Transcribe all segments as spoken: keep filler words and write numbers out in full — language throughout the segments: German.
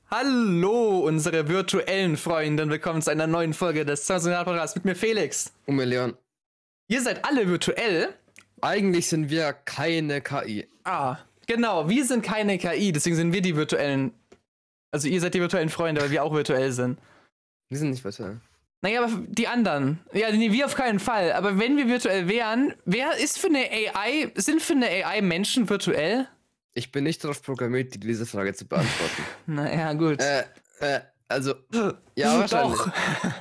Hallo, unsere virtuellen Freunde, und willkommen zu einer neuen Folge des zwanzig Podcasts mit mir Felix. Und mir Leon. Ihr seid alle virtuell. Eigentlich sind wir keine K I. Ah, genau, wir sind keine K I, deswegen sind wir die virtuellen. Also ihr seid die virtuellen Freunde, weil wir auch virtuell sind. Wir sind nicht virtuell. Naja, aber die anderen. Ja, nee, wir auf keinen Fall. Aber wenn wir virtuell wären, wer ist für eine A I, sind für eine A I Menschen virtuell? Ich bin nicht darauf programmiert, dir diese Frage zu beantworten. Naja, gut. Äh, äh, also, ja, wahrscheinlich. Doch.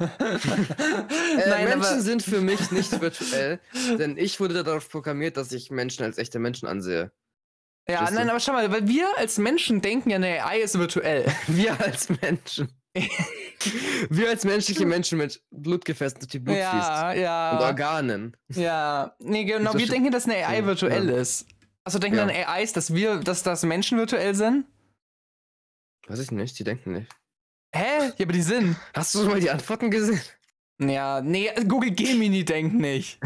äh, Nein, Menschen aber sind für mich nicht virtuell, denn ich wurde darauf programmiert, dass ich Menschen als echte Menschen ansehe. ja, Verstehst nein, du? aber schau mal, weil wir als Menschen denken ja, eine A I ist virtuell. Wir als Menschen. Wir als menschliche Menschen mit Blutgefäßen durch die Blut fließt. Ja, Und ja. Organen. Ja, nee, genau, So wir sch- denken, dass eine A I Ja, virtuell ja. ist. Also denken Ja. dann A Is, dass wir, dass das Menschen virtuell sind? Weiß ich nicht, die denken nicht. Hä? Ja, aber die sind. Hast du schon mal die Antworten gesehen? Ja, nee, Google Gemini denkt nicht.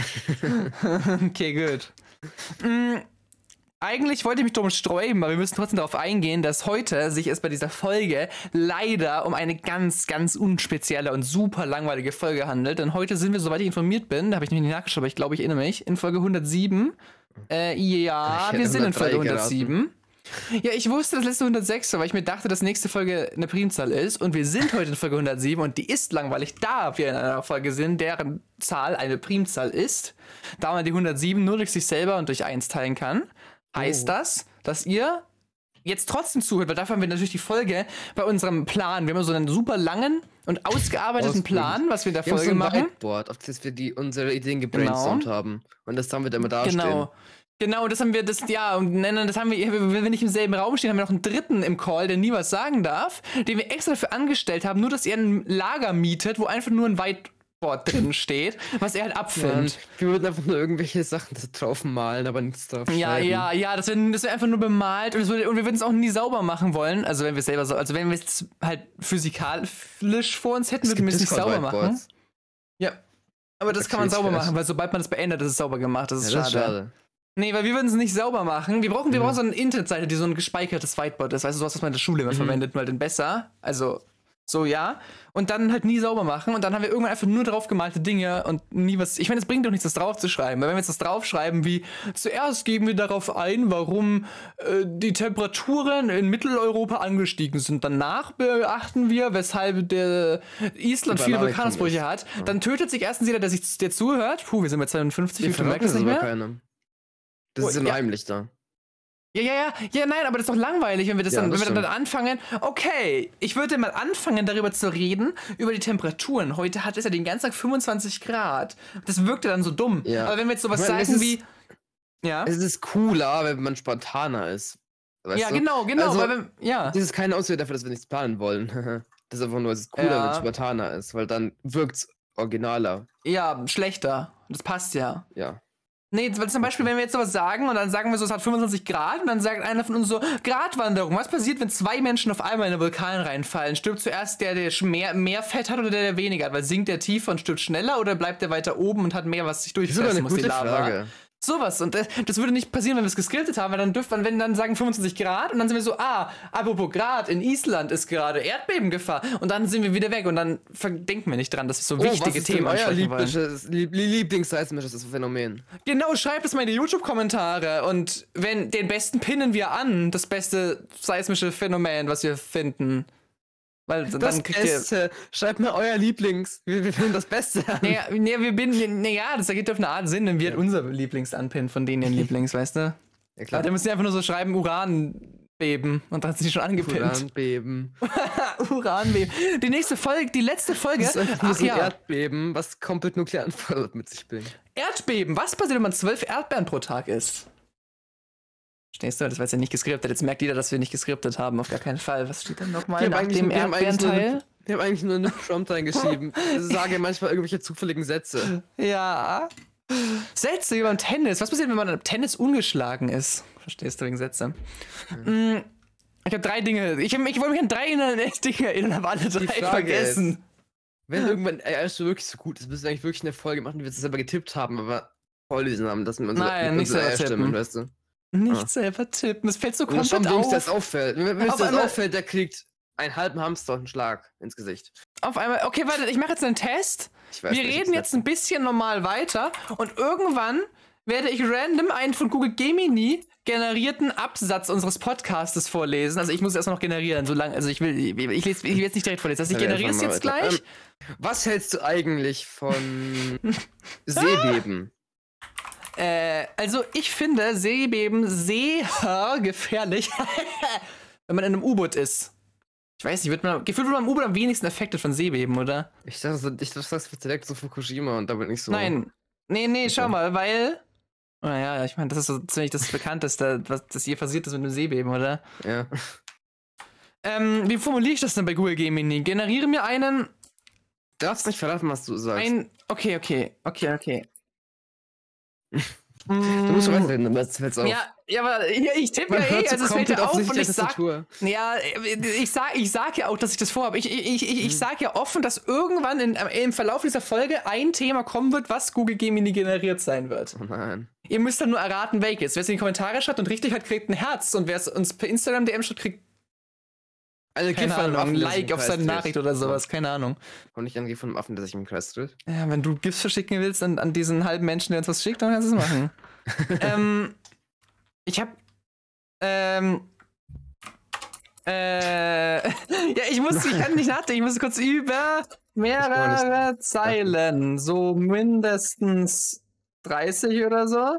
Okay, gut. Mm, eigentlich wollte ich mich drum sträuben, aber wir müssen trotzdem darauf eingehen, dass heute sich es bei dieser Folge leider um eine ganz, ganz unspezielle und super langweilige Folge handelt. Denn heute sind wir, soweit ich informiert bin, da habe ich noch nicht nachgeschaut, aber ich glaube, ich erinnere mich, in Folge hundertsieben. Äh, ja, Ich hätte wir sind in Folge hundertdrei hundertsieben. Ja, ich wusste, das letzte hundertsechs war, weil ich mir dachte, dass nächste Folge eine Primzahl ist. Und wir sind heute in Folge hundertsieben und die ist langweilig, da wir in einer Folge sind, deren Zahl eine Primzahl ist. Da man die hundertsieben nur durch sich selber und durch eins teilen kann, heißt Oh. das, dass ihr jetzt trotzdem zuhört, weil dafür haben wir natürlich die Folge bei unserem Plan. Wir haben so einen super langen und ausgearbeiteten Ausführlich. Plan, was wir in der Wir haben so Folge ein machen. Whiteboard, auf das wir die, unsere Ideen gebrainstormt haben. Und das haben wir dann immer dastehen. Genau. Genau, das haben wir, das, ja, und nennen, das haben wir, wenn wir nicht im selben Raum stehen, haben wir noch einen dritten im Call, der nie was sagen darf, den wir extra dafür angestellt haben, nur dass er ein Lager mietet, wo einfach nur ein Whiteboard drin steht, was er halt Mann, abfilmt. wir würden einfach nur irgendwelche Sachen da drauf malen, aber nichts drauf schreiben. Ja, ja, ja, das wäre das wär einfach nur bemalt und, es würde, und wir würden es auch nie sauber machen wollen, also wenn wir selber so, also wenn wir es halt physikalisch vor uns hätten, Es würden wir gibt es nicht sauber machen. Discord-Whiteboards. Ja, aber das Da kann man kriegt's sauber Stress. machen, weil sobald man das beendet, ist es sauber gemacht, das ist Ja, das ist schade. schade. Nee, weil wir würden es nicht sauber machen. Wir brauchen, wir Mhm. brauchen so eine Internetseite, die so ein gespeichertes Whiteboard ist. Weißt du, sowas, was man in der Schule immer Mhm. verwendet, weil dann besser. Also, so ja. Und dann halt nie sauber machen. Und dann haben wir irgendwann einfach nur draufgemalte Dinge und nie was. Ich meine, es bringt doch nichts, das draufzuschreiben. Weil wenn wir jetzt das draufschreiben, wie zuerst gehen wir darauf ein, warum äh, die Temperaturen in Mitteleuropa angestiegen sind. Danach beachten wir, weshalb der Island viele Übernahme Vulkanausbrüche ist. hat. Ja. Dann tötet sich erstens jeder, der sich der zuhört. Puh, wir sind bei zweiundfünfzig, wie Wir viel merkt verraten das es nicht aber mehr? keinem. Das Oh, ist ja nur ja. heimlich da. Ja, ja, ja, ja, nein, aber das ist doch langweilig, wenn wir das Ja, dann, das wenn wir dann stimmt. anfangen. Okay, ich würde mal anfangen, darüber zu reden, über die Temperaturen. Heute hat es ja den ganzen Tag fünfundzwanzig Grad. Das wirkte dann so dumm. Ja. Aber wenn wir jetzt sowas Ich meine, es sagen ist- wie. Ja. Es ist cooler, wenn man spontaner ist. Weißt Ja, du? genau, genau. Also, weil wenn, ja. Das ist keine Ausrede dafür, dass wir nichts planen wollen. Das ist einfach nur, es ist cooler, Ja. wenn es spontaner ist, weil dann wirkt's originaler. Ja, schlechter. Das passt ja. Ja. Nee, weil zum Beispiel, wenn wir jetzt sowas sagen und dann sagen wir so, es hat fünfundzwanzig Grad und dann sagt einer von uns so, Gratwanderung. Was passiert, wenn zwei Menschen auf einmal in einen Vulkan reinfallen? Stirbt zuerst der, der mehr, mehr Fett hat oder der, der weniger hat? Weil sinkt der tiefer und stirbt schneller oder bleibt der weiter oben und hat mehr, was sich Das ist sogar durchfressen eine muss, die gute Lava? Frage. Sowas. Und das, das würde nicht passieren, wenn wir es geskriptet haben, weil dann dürfte man, wenn dann sagen fünfundzwanzig Grad und dann sind wir so, ah, apropos Grad, in Island ist gerade Erdbebengefahr. Und dann sind wir wieder weg und dann denken wir nicht dran, dass wir so Oh, was wichtige ist denn Themen euer ansprechen wollen. lieblingsseismisches Lieb Lieblingsseismisches Phänomen? Genau, schreibt es mal in die YouTube-Kommentare und wenn den besten pinnen wir an, das beste seismische Phänomen, was wir finden. Weil Das dann kriegt ihr. Beste. Schreibt mir euer Lieblings. Wir, wir finden das Beste an. Naja, naja, wir binden. Naja, das ergibt auf eine Art Sinn, wenn wir Ja. unser Lieblings anpinnen von denen ihren Lieblings, weißt du? Ja, Ja, klar. da müssen sie einfach nur so schreiben, Uranbeben. Und dann sind sie schon angepinnt. Uranbeben. Uranbeben. Die nächste Folge, die letzte Folge. Das ist einfach nur Ach so ein ja, Erdbeben, was komplett Nuklearanfall mit sich bringt. Erdbeben. Was passiert, wenn man zwölf Erdbeeren pro Tag isst? Verstehst du? Das war jetzt ja nicht geskriptet. Jetzt merkt jeder, dass wir nicht geskriptet haben. Auf gar keinen Fall. Was steht denn nochmal nach dem wir haben eigentlich nur Erdbeerenteil? eine, wir haben eigentlich nur eine Prompt reingeschrieben. Ich sage manchmal irgendwelche zufälligen Sätze. Ja. Sätze wie beim Tennis. Was passiert, wenn man beim Tennis ungeschlagen ist? Verstehst du wegen Sätze? Mhm. Ich habe drei Dinge. Ich, hab, ich wollte mich an drei Dinge erinnern, aber alle drei Frage vergessen. Wenn irgendwann, ey, alles so wirklich so gut ist, müssen wir eigentlich wirklich eine Folge machen, die wir jetzt selber getippt haben, aber vorlesen haben, dass wir unsere, Nein, nicht unsere selber Eier tippen. weißt du? Nicht Ah. selber tippen. Es fällt so Und dann komplett schauen, wem das auf. auffällt. Wenn wem Auf das einmal- auffällt, der kriegt einen halben Hamster und einen Schlag ins Gesicht. Auf einmal, okay, warte, ich mache jetzt einen Test. Ich weiß Wir nicht, reden jetzt ein bisschen normal weiter und irgendwann werde ich random einen von Google Gemini generierten Absatz unseres Podcastes vorlesen. Also ich muss es erstmal noch generieren, so lange, also ich will, ich, ich, lese, ich will jetzt nicht direkt vorlesen. Also ich generiere es jetzt weiter. gleich. Ähm, was hältst du eigentlich von Seebeben? Äh, also ich finde Seebeben sehr gefährlich, wenn man in einem U-Boot ist. Ich weiß nicht, wird man, gefühlt wird man im U-Boot am wenigsten affected von Seebeben, oder? Ich dachte, ich dachte, das ist direkt so Fukushima und damit nicht so. Nein, nee, nee, schau Okay. mal, weil, naja, ich meine, das ist so ziemlich das Bekannteste, was das hier passiert ist mit einem Seebeben, oder? Ja. Ähm, wie formuliere ich das denn bei Google Gemini? Generiere mir einen, Du darfst nicht verraten, was du sagst. ein, okay, okay, okay, okay. Du musst weiterreden, dann fällt's auf. Ja, ja, aber ja, ich tippe Man ja hört eh, so also es fällt komplett ja auf offensichtlich und ich der sag, Tastatur. ja, ich sag, ich sag ja auch, dass ich das vorhabe. Ich, ich, ich, ich, ich sag ja offen, dass irgendwann in, im Verlauf dieser Folge ein Thema kommen wird, was Google Gemini generiert sein wird. Oh nein. Ihr müsst dann nur erraten, welches. Wer es in die Kommentare schreibt und richtig hat, kriegt ein Herz. Und wer es uns per Instagram D M schreibt, kriegt Eine keine Gift von einem Ahnung, Affen, ein der sich im Like auf Kreis seine dreht. Nachricht oder sowas. Keine Ahnung. Und nicht ein Gift von einem Affen, der sich im Kreis dreht. Ja, wenn du Gifts verschicken willst an, an diesen halben Menschen, der uns was schickt, dann kannst du es machen. ähm, ich hab, ähm, äh, ja, ich muss, ich kann nicht nachdenken, ich muss kurz über mehrere Zeilen, so mindestens dreißig oder so,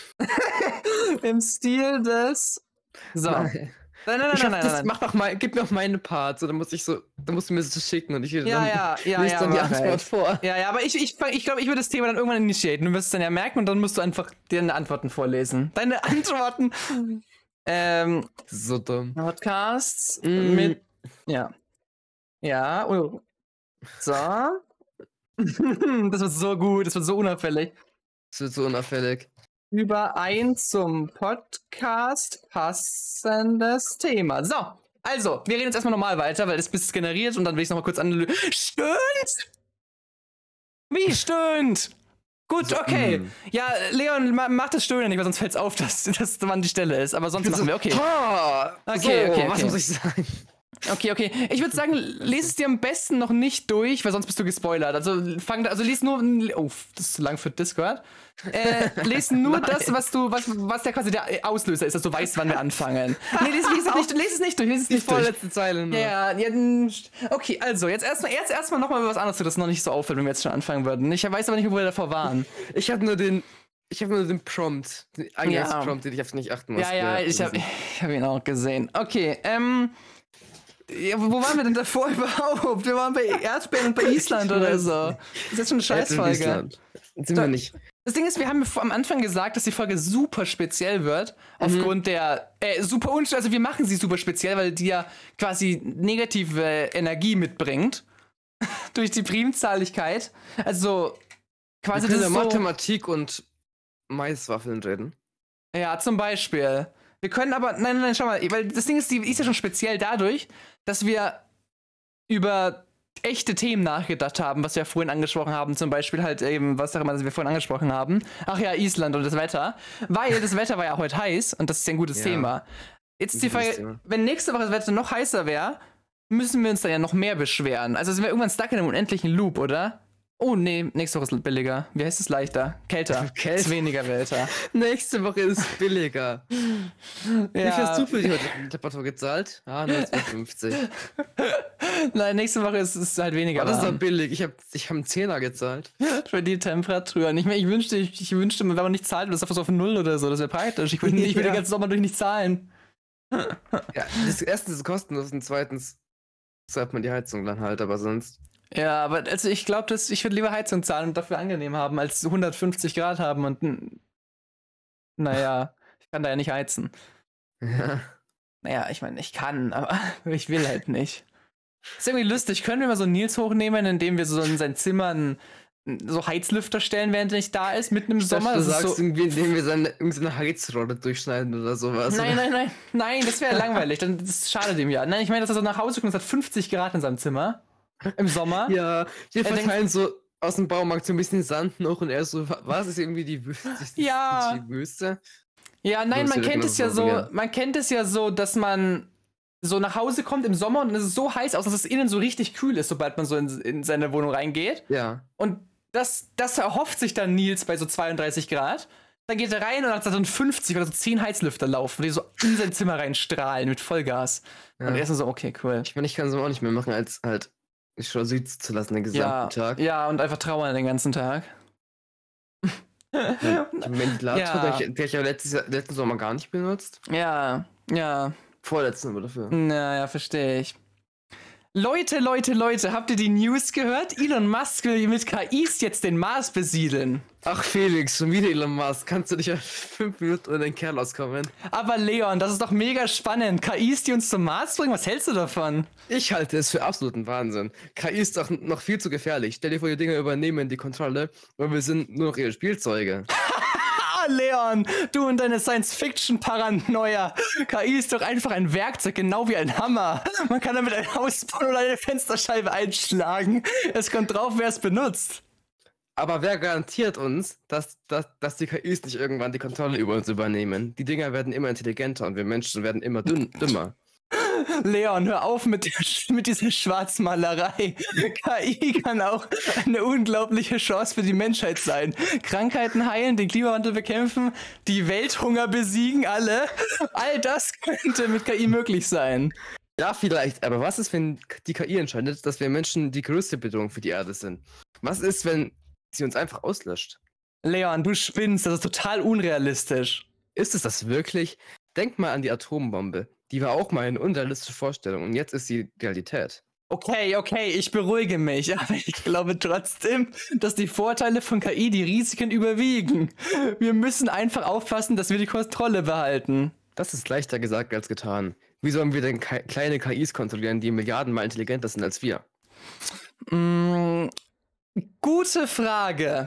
im Stil des, so. Nein. Nein, nein, Ich nein, hab nein, das, nein. mach doch mal, gib mir auch meine Part, so, dann muss ich so, dann musst du mir das schicken und ich Ja, dann, ja, ja, lese ja, dann die mach Antwort ich. vor. Ja, ja, aber ich ich, ich glaube, ich würde das Thema dann irgendwann initiaten. Du wirst es dann ja merken und dann musst du einfach dir deine Antworten vorlesen. Deine Antworten. ähm, So dumm. Podcasts Mm. mit. Ja. Ja, oh. So. Das wird so gut, das wird so unauffällig. Das wird so unauffällig. Über ein zum Podcast passendes Thema. So, also, wir reden jetzt erstmal normal weiter, weil das ist generiert und dann will ich es nochmal kurz analysieren. Stimmt! Wie stimmt? Gut, So, okay. mm. Ja, Leon, ma, mach das Stöhnen nicht, weil sonst fällt es auf, dass, dass wann die Stelle ist. Aber sonst machen wir, okay. Ha! Okay, so, okay, okay. was muss ich sagen? Okay, okay. Ich würde sagen, lese es dir am besten noch nicht durch, weil sonst bist du gespoilert. Also fang da, also lies nur. Oh, das ist zu lang für Discord. Äh, lese nur das, was du, was, was der quasi der Auslöser ist, dass du weißt, wann wir anfangen. Nee, lese, lese, nicht, lese es nicht durch, lese es Die nicht durch. vorletzte Zeile nur. Ja, ja, n- okay, also jetzt erstmal jetzt erstmal nochmal was anderes, das noch nicht so auffällt, wenn wir jetzt schon anfangen würden. Ich weiß aber nicht, wo wir davor waren. Ich habe nur den, ich habe nur den Prompt, den Eingangsprompt, den ich auf nicht achten muss. Ja, ja, ich habe ich hab ihn auch gesehen. Okay, ähm. Ja, wo waren wir denn davor überhaupt? Wir waren bei Erdbeeren und bei Island oder so. Das ist jetzt schon eine Scheißfolge. Sind wir nicht. Das Ding ist, wir haben am Anfang gesagt, dass die Folge super speziell wird. Mhm. Aufgrund der, äh, super unspeziell, also wir machen sie super speziell, weil die ja quasi negative Energie mitbringt. Durch die Primzahligkeit. Also, quasi Wir das können ist ja so, Mathematik und Maiswaffeln reden. ja, zum Beispiel. Wir können aber, nein, nein, nein, schau mal, weil das Ding ist, die ist ja schon speziell dadurch, dass wir über echte Themen nachgedacht haben, was wir vorhin angesprochen haben, zum Beispiel halt eben, was auch immer wir vorhin angesprochen haben. Ach ja, Island und das Wetter. Weil das Wetter war ja heute heiß und das ist ja ein gutes Ja. Thema. Jetzt ist die Ein gutes Frage, Thema. wenn nächste Woche das Wetter noch heißer wäre, müssen wir uns dann ja noch mehr beschweren. Also sind wir irgendwann stuck in einem unendlichen Loop, oder? Oh nee, nächste Woche ist billiger. Wie heißt es leichter? Kälter. Kälter. Ist weniger Wetter. Nächste Woche ist billiger. Wie viel hast du für die heutige Temperatur gezahlt? Ah, neunzehnhundertfünfzig. Nein, nächste Woche ist es halt weniger. Aber das ist doch warm. billig. Ich habe ich hab einen Zehner gezahlt. Für die Temperatur. Nicht mehr, ich wünschte, ich, ich wünschte, wenn man nicht zahlt, das ist einfach so auf null oder so. Das wäre praktisch. Ich will, ich will Ja. den ganzen Sommer durch nicht zahlen. Ja, das erstens ist es kostenlos und zweitens zahlt man die Heizung dann halt, aber sonst. Ja, aber also ich glaube, dass ich würde lieber Heizung zahlen und dafür angenehm haben, als hundertfünfzig Grad haben und n- naja, ich kann da ja nicht heizen. Ja. Naja, ich meine, ich kann, aber ich will halt nicht. Ist irgendwie lustig. Können wir mal so Nils hochnehmen, indem wir so in sein Zimmer einen, so Heizlüfter stellen, während er nicht da ist, mitten im Sommer? Du Das ist sagst so, irgendwie, indem wir seine, irgendeine Heizrolle durchschneiden oder sowas. nein, nein, nein, nein, das wäre langweilig. Dann, das schadet ihm ja. Nein, ich meine, dass er so nach Hause kommt, es hat fünfzig Grad in seinem Zimmer. Im Sommer. Ja, wir Er verteilen so aus dem Baumarkt so ein bisschen Sand noch und er ist so, wa- was ist irgendwie die Wüste? Ist das Ja. Die Wüste? Ja, nein, So man ist ja kennt immer es ja so so, gern. man kennt es ja so, dass man so nach Hause kommt im Sommer und dann ist es so heiß aus, dass es innen so richtig kühl ist, sobald man so in, in seine Wohnung reingeht. Ja. Und das, das erhofft sich dann Nils bei so zweiunddreißig Grad. Dann geht er rein und hat dann fünfzig oder so zehn Heizlüfter laufen, die so in sein Zimmer reinstrahlen mit Vollgas. Ja. Und er ist dann so, okay, cool. Ich meine, ich kann es auch nicht mehr machen, als halt schon sitzen zu lassen den gesamten Ja, Tag. ja, und einfach trauern den ganzen Tag. Ja, den Ventilator, Ja. der ich, der ich ja letztes, Jahr- letzten Sommer gar nicht benutzt. Ja, ja. Vorletzten aber dafür. Naja, verstehe ich. Leute, Leute, Leute, habt ihr die News gehört? Elon Musk will mit K Is jetzt den Mars besiedeln. Ach Felix, schon wieder Elon Musk. Kannst du nicht auf fünf Minuten ohne den Kerl auskommen? Aber Leon, das ist doch mega spannend. K Is, die uns zum Mars bringen, was hältst du davon? Ich halte es für absoluten Wahnsinn. K I ist doch noch viel zu gefährlich. Stell dir vor, die Dinger übernehmen die Kontrolle und wir sind nur noch ihre Spielzeuge. Ah, Leon, du und deine Science-Fiction-Paranoia. K I ist doch einfach ein Werkzeug, genau wie ein Hammer. Man kann damit ein Haus bauen oder eine Fensterscheibe einschlagen. Es kommt drauf, wer es benutzt. Aber wer garantiert uns, dass, dass, dass die K Is nicht irgendwann die Kontrolle über uns übernehmen? Die Dinger werden immer intelligenter und wir Menschen werden immer dünn, dümmer. Leon, hör auf mit, der, mit dieser Schwarzmalerei. K I kann auch eine unglaubliche Chance für die Menschheit sein. Krankheiten heilen, den Klimawandel bekämpfen, die Welthunger besiegen, alle. All das könnte mit K I möglich sein. Ja, vielleicht, aber was ist, wenn die K I entscheidet, dass wir Menschen die größte Bedrohung für die Erde sind? Was ist, wenn sie uns einfach auslöscht? Leon, du spinnst, das ist total unrealistisch. Ist es das wirklich? Denk mal an die Atombombe. Die war auch mal eine unrealistische Vorstellung und jetzt ist sie Realität. Okay, okay, ich beruhige mich, aber ich glaube trotzdem, dass die Vorteile von K I die Risiken überwiegen. Wir müssen einfach aufpassen, dass wir die Kontrolle behalten. Das ist leichter gesagt als getan. Wie sollen wir denn ke- kleine K Is kontrollieren, die Milliardenmal intelligenter sind als wir? Mm, gute Frage.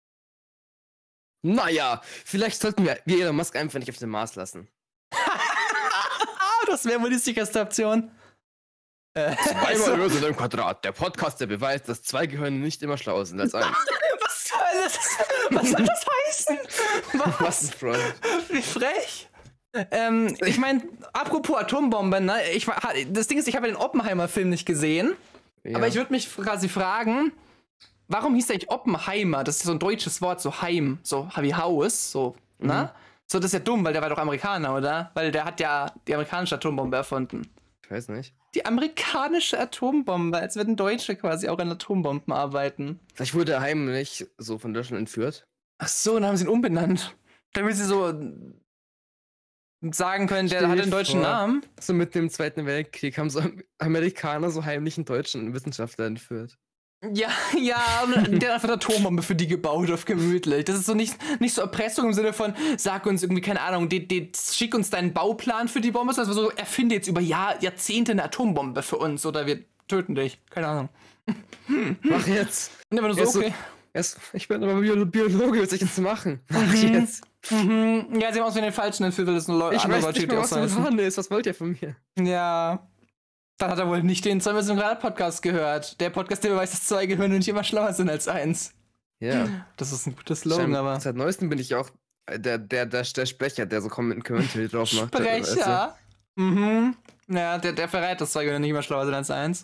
Naja, vielleicht sollten wir, wir Elon Musk einfach nicht auf den Mars lassen. Ah, das wäre wohl die sicherste Option. Äh, Einmal also, Lösung im Quadrat. Der Podcast, der beweist, dass zwei Gehirne nicht immer schlauer sind als eins. was soll das? Was soll das heißen? Was ist Freund? Wie frech. Ähm, ich meine, apropos Atombomben, ne? Ich, war- ha- das Ding ist, ich habe den Oppenheimer-Film nicht gesehen, Ja. aber ich würde mich quasi fragen, warum hieß der eigentlich Oppenheimer? Das ist so ein deutsches Wort, so Heim, so wie Haus, so, ne? So, das ist ja dumm, weil der war doch Amerikaner, oder? Weil der hat ja die amerikanische Atombombe erfunden. Ich weiß nicht. Die amerikanische Atombombe, als würden Deutsche quasi auch an Atombomben arbeiten. Vielleicht wurde er heimlich so von Deutschland entführt. Ach so, dann haben sie ihn umbenannt. Damit sie so sagen können, der Stell hat dir einen deutschen vor. Namen. So mit dem Zweiten Weltkrieg haben so Amerikaner so heimlich einen deutschen Wissenschaftler entführt. Ja, ja, und der hat einfach eine Atombombe für die gebaut auf gemütlich. Das ist so nicht, nicht so Erpressung im Sinne von, sag uns irgendwie, keine Ahnung, die, die, schick uns deinen Bauplan für die Bombe, sondern so, erfinde jetzt über Jahr, Jahrzehnte eine Atombombe für uns oder wir töten dich. Keine Ahnung. Mach jetzt. Und immer nur so, Ja, so- okay. Erst, ich bin aber Bio Biologe, was soll ich jetzt machen? Mach jetzt. Mhm. Ja, sie haben uns den falschen entführt, weil das eine Leu Ich andere weiß Leute nicht die mehr, was ausheißen. Uran ist. Was wollt ihr von mir? Ja. Dann hat er wohl nicht den zwei Podcast gehört. Der Podcast, der beweist, dass zwei Gehirne nicht immer schlauer sind als eins. Ja. Das ist ein guter Slogan, aber. Seit neuestem bin ich auch der, der, der, der Sprecher, der so Kommentare drauf macht. Sprecher. Mhm. Ja, der, der verrät, dass zwei Gehirne nicht immer schlauer sind als eins.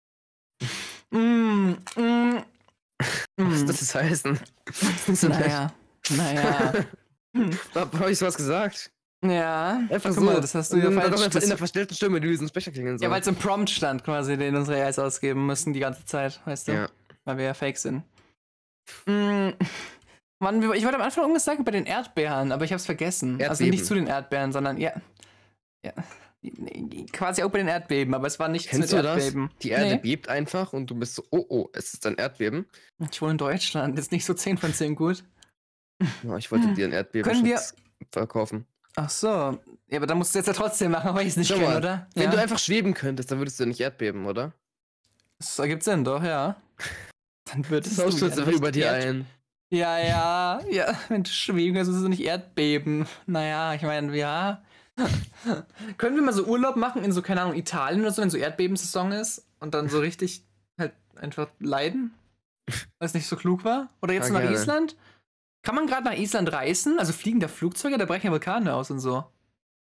Mm, mm, Was mm. das das heißen? Das ist so Naja. Naja. Hab, hab ich sowas gesagt? Ja. Einfach Guck so. mal, das hast du ja Und dann falsch. doch einfach Das, in der verstellten Stimme, die diesen Sprecher klingen soll. ja, weil es im Prompt stand, quasi, den unsere A Is ausgeben müssen die ganze Zeit, weißt du? Ja. Weil wir ja fake sind. Mm. Mann, ich wollte am Anfang irgendwas sagen bei den Erdbeeren, aber ich hab's vergessen. Also Erdbeben. nicht zu den Erdbeeren, sondern ja. Ja. Nee, quasi auch bei den Erdbeben, aber es war nichts Kennst mit du das? Erdbeben. Die Erde Nee. bebt einfach und du bist so, oh oh, es ist ein Erdbeben. Ich wohne in Deutschland, ist nicht so zehn von zehn gut. Ja, ich wollte dir ein Erdbeben Können wir- verkaufen. Ach so. Ja, aber dann musst du jetzt ja trotzdem machen, weil ich es nicht Schau kenne, mal, oder? Wenn ja. du einfach schweben könntest, dann würdest du nicht erdbeben, oder? Das ergibt Sinn, doch, ja. Dann wird es. Das stürzt einfach über dir ein. Ja, ja, ja. Wenn du schweben kannst, ist es nicht Erdbeben. Naja, ich meine, ja. Können wir mal so Urlaub machen in so, keine Ahnung, Italien oder so, wenn so Erdbebensaison ist und dann so richtig halt einfach leiden? Weil es nicht so klug war? Oder jetzt Ja, nach gerne. Island? Kann man gerade nach Island reisen? Also fliegen da Flugzeuge, da brechen ja Vulkane aus und so.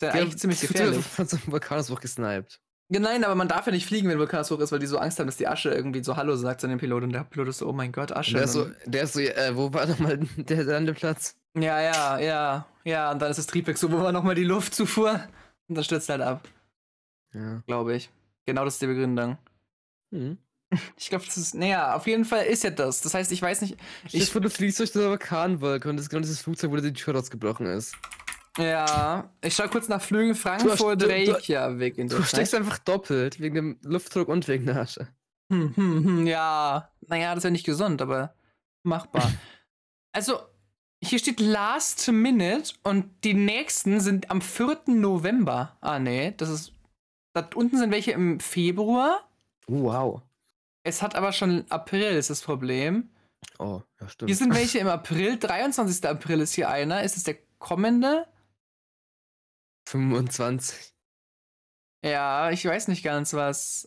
Ist ja eigentlich ziemlich wird gefährlich. von so einem Vulkanausbruch gesniped. Ja, nein, aber man darf ja nicht fliegen, wenn Vulkanausbruch ist, weil die so Angst haben, dass die Asche irgendwie so Hallo sagt zu dem Pilot. Und der Pilot ist so, oh mein Gott, Asche. Der ist so, der ist so äh, wo war nochmal der Landeplatz? Ja, ja, ja, ja. Und dann ist das Triebwerk so, wo war nochmal die Luftzufuhr? Und dann stürzt halt ab, Ja. glaube ich. Genau das ist die Begründung. Mhm. Ich glaube, das ist, naja, auf jeden Fall ist ja das. Das heißt, ich weiß nicht, Ich ich, finde, du fliegst durch eine Vulkanwolke und das ist genau dieses Flugzeug, wo dir die Tür rausgebrochen ist. ja, ich schau kurz nach Flügen Frankfurt, du- du- Reykjavik in Du der steckst Zeit. einfach doppelt, wegen dem Luftdruck und wegen der Asche. Hm, hm, hm, ja, naja, das ist ja nicht gesund, aber machbar. Also, hier steht Last Minute und die nächsten sind am vierten November. Ah, nee, das ist, da unten sind welche im Februar. Oh, wow. Es hat aber schon April, ist das Problem. Oh, ja, stimmt. Hier sind welche im April, dreiundzwanzigster April ist hier einer. Ist es der kommende? fünfundzwanzig. Ja, ich weiß nicht ganz, was.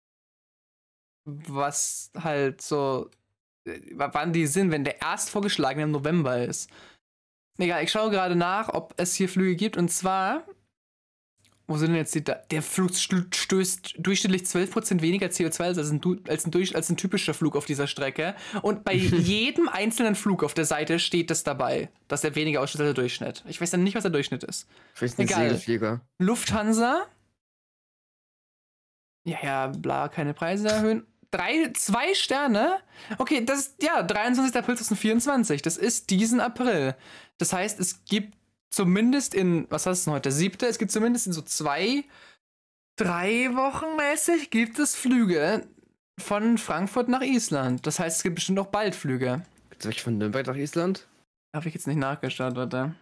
Was halt so. äh, Wann die sind, wenn der erst vorgeschlagene im November ist. Egal, ich schaue gerade nach, ob es hier Flüge gibt. Und zwar. Wo sind denn jetzt die. Da der Flug st- stößt durchschnittlich zwölf Prozent weniger C O zwei als ein, du- als, ein durch als ein typischer Flug auf dieser Strecke. Und bei jedem einzelnen Flug auf der Seite steht das dabei, dass er weniger ausstößt als der Durchschnitt. Ich weiß dann nicht, was der Durchschnitt ist. Vielleicht ein Egal. Segelflieger. Lufthansa. Ja, ja, bla, keine Preise erhöhen. Drei, zwei Sterne? Okay, das ist, ja, dreiundzwanzigster April zweitausendvierundzwanzig. Das ist diesen April. Das heißt, es gibt zumindest in, was heißt es denn heute, der siebte? Es gibt zumindest in so zwei, drei Wochen mäßig gibt es Flüge von Frankfurt nach Island. Das heißt, es gibt bestimmt auch bald Flüge. Gibt's wirklich von Nürnberg nach Island? Habe ich jetzt nicht nachgeschaut, warte.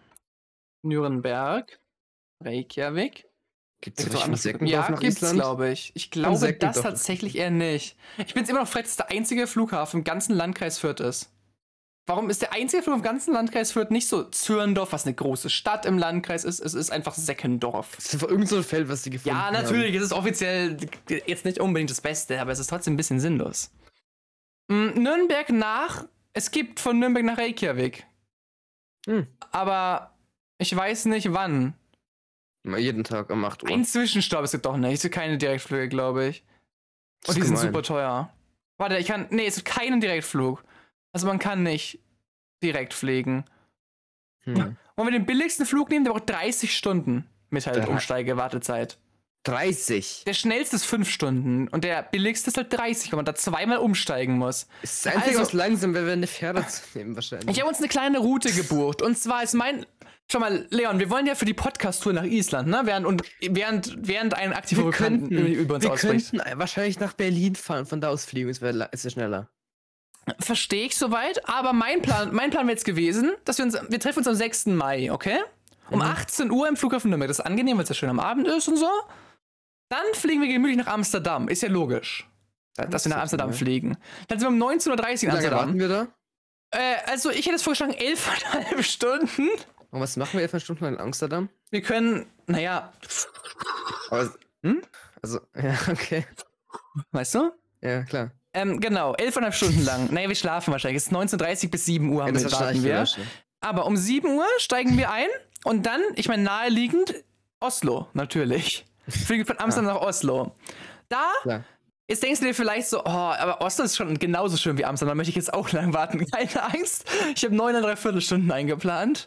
Nürnberg, Reykjavik. Gibt's Gibt's wirklich auch von andere Flüge? Seckendorf Ja, nach gibt's, Island? glaube ich. Ich glaube das Seckendorf. tatsächlich eher nicht. Ich bin immer noch frech, dass der einzige Flughafen im ganzen Landkreis Fürth ist. Warum ist der einzige Flughafen im ganzen Landkreis Fürth nicht so Zürndorf, was eine große Stadt im Landkreis ist? Es ist einfach Seckendorf. Das ist einfach irgend so ein Feld, was die gefunden Ja, haben. natürlich, es ist offiziell jetzt nicht unbedingt das Beste, aber es ist trotzdem ein bisschen sinnlos. Mm, Nürnberg nach, es gibt von Nürnberg nach Reykjavik. Hm. Aber ich weiß nicht wann. Mal jeden Tag um acht Uhr. Ein Zwischenstopp es gibt doch nicht. Es gibt keine Direktflüge, glaube ich. Das Und die ist sind gemein. super teuer. Warte, ich kann. Nee, es gibt keinen Direktflug. Also man kann nicht direkt fliegen. Hm. Wollen wir den billigsten Flug nehmen, der braucht dreißig Stunden mit halt Drei- Umsteige-Wartezeit. dreißig. Der schnellste ist fünf Stunden und der billigste ist halt dreißig, weil man da zweimal umsteigen muss. Das Einzige, Also- was langsam wäre, wäre eine Fähre zu nehmen, wahrscheinlich. Ich habe uns eine kleine Route gebucht. Und zwar ist mein. Schau mal, Leon, wir wollen ja für die Podcast-Tour nach Island, ne? Während, und während, während ein aktiver wir Vulkan könnten, über uns wir ausbricht. könnten wahrscheinlich nach Berlin fahren, von da aus fliegen, es wäre wär schneller. Verstehe ich soweit, aber mein Plan, mein Plan wäre jetzt gewesen, dass wir uns, wir treffen uns am sechsten Mai, okay? Um Mhm. achtzehn Uhr im Flughafen Nürnberg. Das ist angenehm, weil es ja schön am Abend ist und so. Dann fliegen wir gemütlich nach Amsterdam. Ist ja logisch, dass wir nach Amsterdam Amsterdam, fliegen. Dann sind wir um neunzehn Uhr dreißig Wie in lange Amsterdam. warten wir da? Äh, also ich hätte es vorgeschlagen, elfeinhalb Stunden. Und was machen wir elf Stunden in Amsterdam? Wir können, naja, Aber, Hm? Also, ja, okay. weißt du? Ja, klar. Ähm, genau, elfeinhalb Stunden lang. Naja, wir schlafen wahrscheinlich. Es ist neunzehn Uhr dreißig bis sieben Uhr haben Ja, wir, das warten wahrscheinlich wir. wahrscheinlich. Aber um sieben Uhr steigen wir ein und dann, ich meine, naheliegend, Oslo, natürlich. Fliegen von Amsterdam nach Oslo. Da, Klar. jetzt denkst du dir vielleicht so, oh, aber Oslo ist schon genauso schön wie Amsterdam, da möchte ich jetzt auch lang warten. Keine Angst, ich habe neuneinhalb Viertelstunden eingeplant.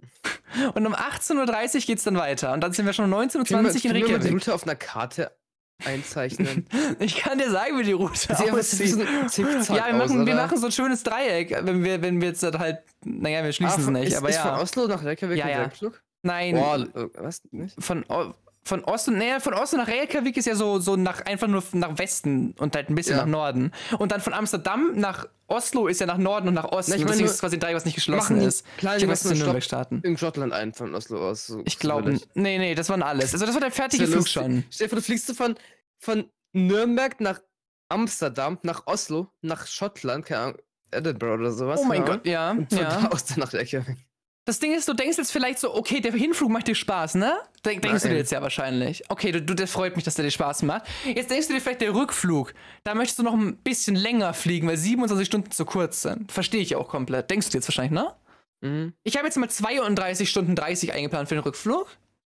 Und um achtzehn Uhr dreißig geht's dann weiter. Und dann sind wir schon um neunzehn Uhr Können wir, zwanzig in können wir mal die Reykjavik. Route auf einer Karte einzeichnen? Ich kann dir sagen, wie die Route Sieht einfach wie so aussieht. ein Zickzack Ja, wir machen, aus, wir oder? machen so ein schönes Dreieck, wenn wir, wenn wir jetzt halt, naja, wir schließen Ah, es von- nicht, ist, aber ist ja. von Oslo nach Reykjavik Ja, ein ja. Direktflug? Nein, Boah, äh, was? Nicht? von, O- von Osten, nee, von Osten nach Reykjavik ist ja so, so nach, einfach nur nach Westen und halt ein bisschen Ja. nach Norden. Und dann von Amsterdam nach Oslo ist ja nach Norden und nach Osten. Na, ich Und meine deswegen nur, ist es quasi ein Dreieck, was nicht geschlossen machen die ist. kleinen Ich weiß, in Stopp Nürnberg starten. in Schottland ein von Oslo aus. So, Ich so glaube, will ich. nee, nee, das waren alles. Also das war der fertige Ist ja Flug lustig. schon. Stell dir vor, du fliegst du von, von Nürnberg nach Amsterdam, nach Oslo, nach Schottland, keine Ahnung, Edinburgh oder sowas. Oh mein keine Gott, ja, Ahnung. Und von ja. da aus dann nach Reykjavik. Das Ding ist, du denkst jetzt vielleicht so, okay, der Hinflug macht dir Spaß, ne? Denk, denkst du dir Nein. jetzt ja wahrscheinlich. Okay, du, du, das freut mich, dass der dir Spaß macht. Jetzt denkst du dir vielleicht der Rückflug. Da möchtest du noch ein bisschen länger fliegen, weil siebenundzwanzig Stunden zu kurz sind. Verstehe ich auch komplett. Denkst du dir jetzt wahrscheinlich, ne? Mhm. Ich habe jetzt mal zweiunddreißig Stunden dreißig eingeplant für den Rückflug.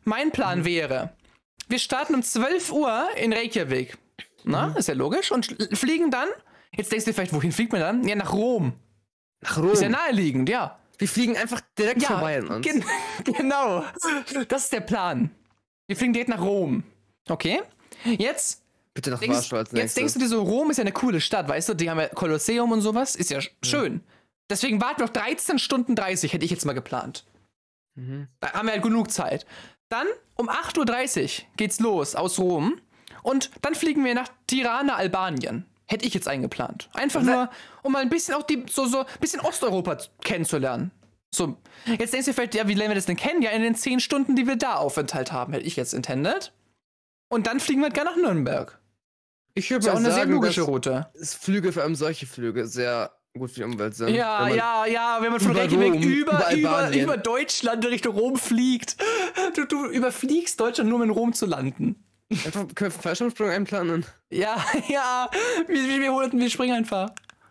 mein Plan Mhm. wäre, wir starten um zwölf Uhr in Reykjavik. Na, Mhm. ist ja logisch. Und sch- fliegen dann, jetzt denkst du dir vielleicht, wohin fliegt man dann? Ja, nach Rom. Nach Rom. Ist ja naheliegend, ja. Wir fliegen einfach direkt Ja, vorbei an uns. gen genau. Das ist der Plan. Wir fliegen direkt nach Rom. Okay? Jetzt Bitte nach denkst, Warschau als jetzt nächstes. denkst du dir so, Rom ist ja eine coole Stadt, weißt du? Die haben ja Kolosseum und sowas. Ist ja sch- schön. Deswegen warten wir noch dreizehn Stunden dreißig, hätte ich jetzt mal geplant. Mhm. Da haben wir halt genug Zeit. Dann um acht Uhr dreißig geht's los aus Rom. Und dann fliegen wir nach Tirana, Albanien. Hätte ich jetzt eingeplant. Einfach Was? nur, um mal ein bisschen auch die, so, so ein bisschen Osteuropa kennenzulernen. So, jetzt denkst du dir vielleicht, ja, wie lernen wir das denn kennen? Ja, in den zehn Stunden, die wir da Aufenthalt haben, hätte ich jetzt intended. Und dann fliegen wir halt gar nach Nürnberg. Ich Ist würde ja auch mal eine sehr sagen, logische dass Route. es Flüge, vor allem solche Flüge, sehr gut für die Umwelt sind. Ja, Wenn man- ja, ja, wenn man von über Reykjavik Rom, über, über über, Albanien. über Deutschland Richtung Rom fliegt. Du, du überfliegst Deutschland nur, um in Rom zu landen. Einfach, können wir einen Fallschirmsprung einplanen? Ja, ja, wir, wir, wir, holen, wir springen einfach.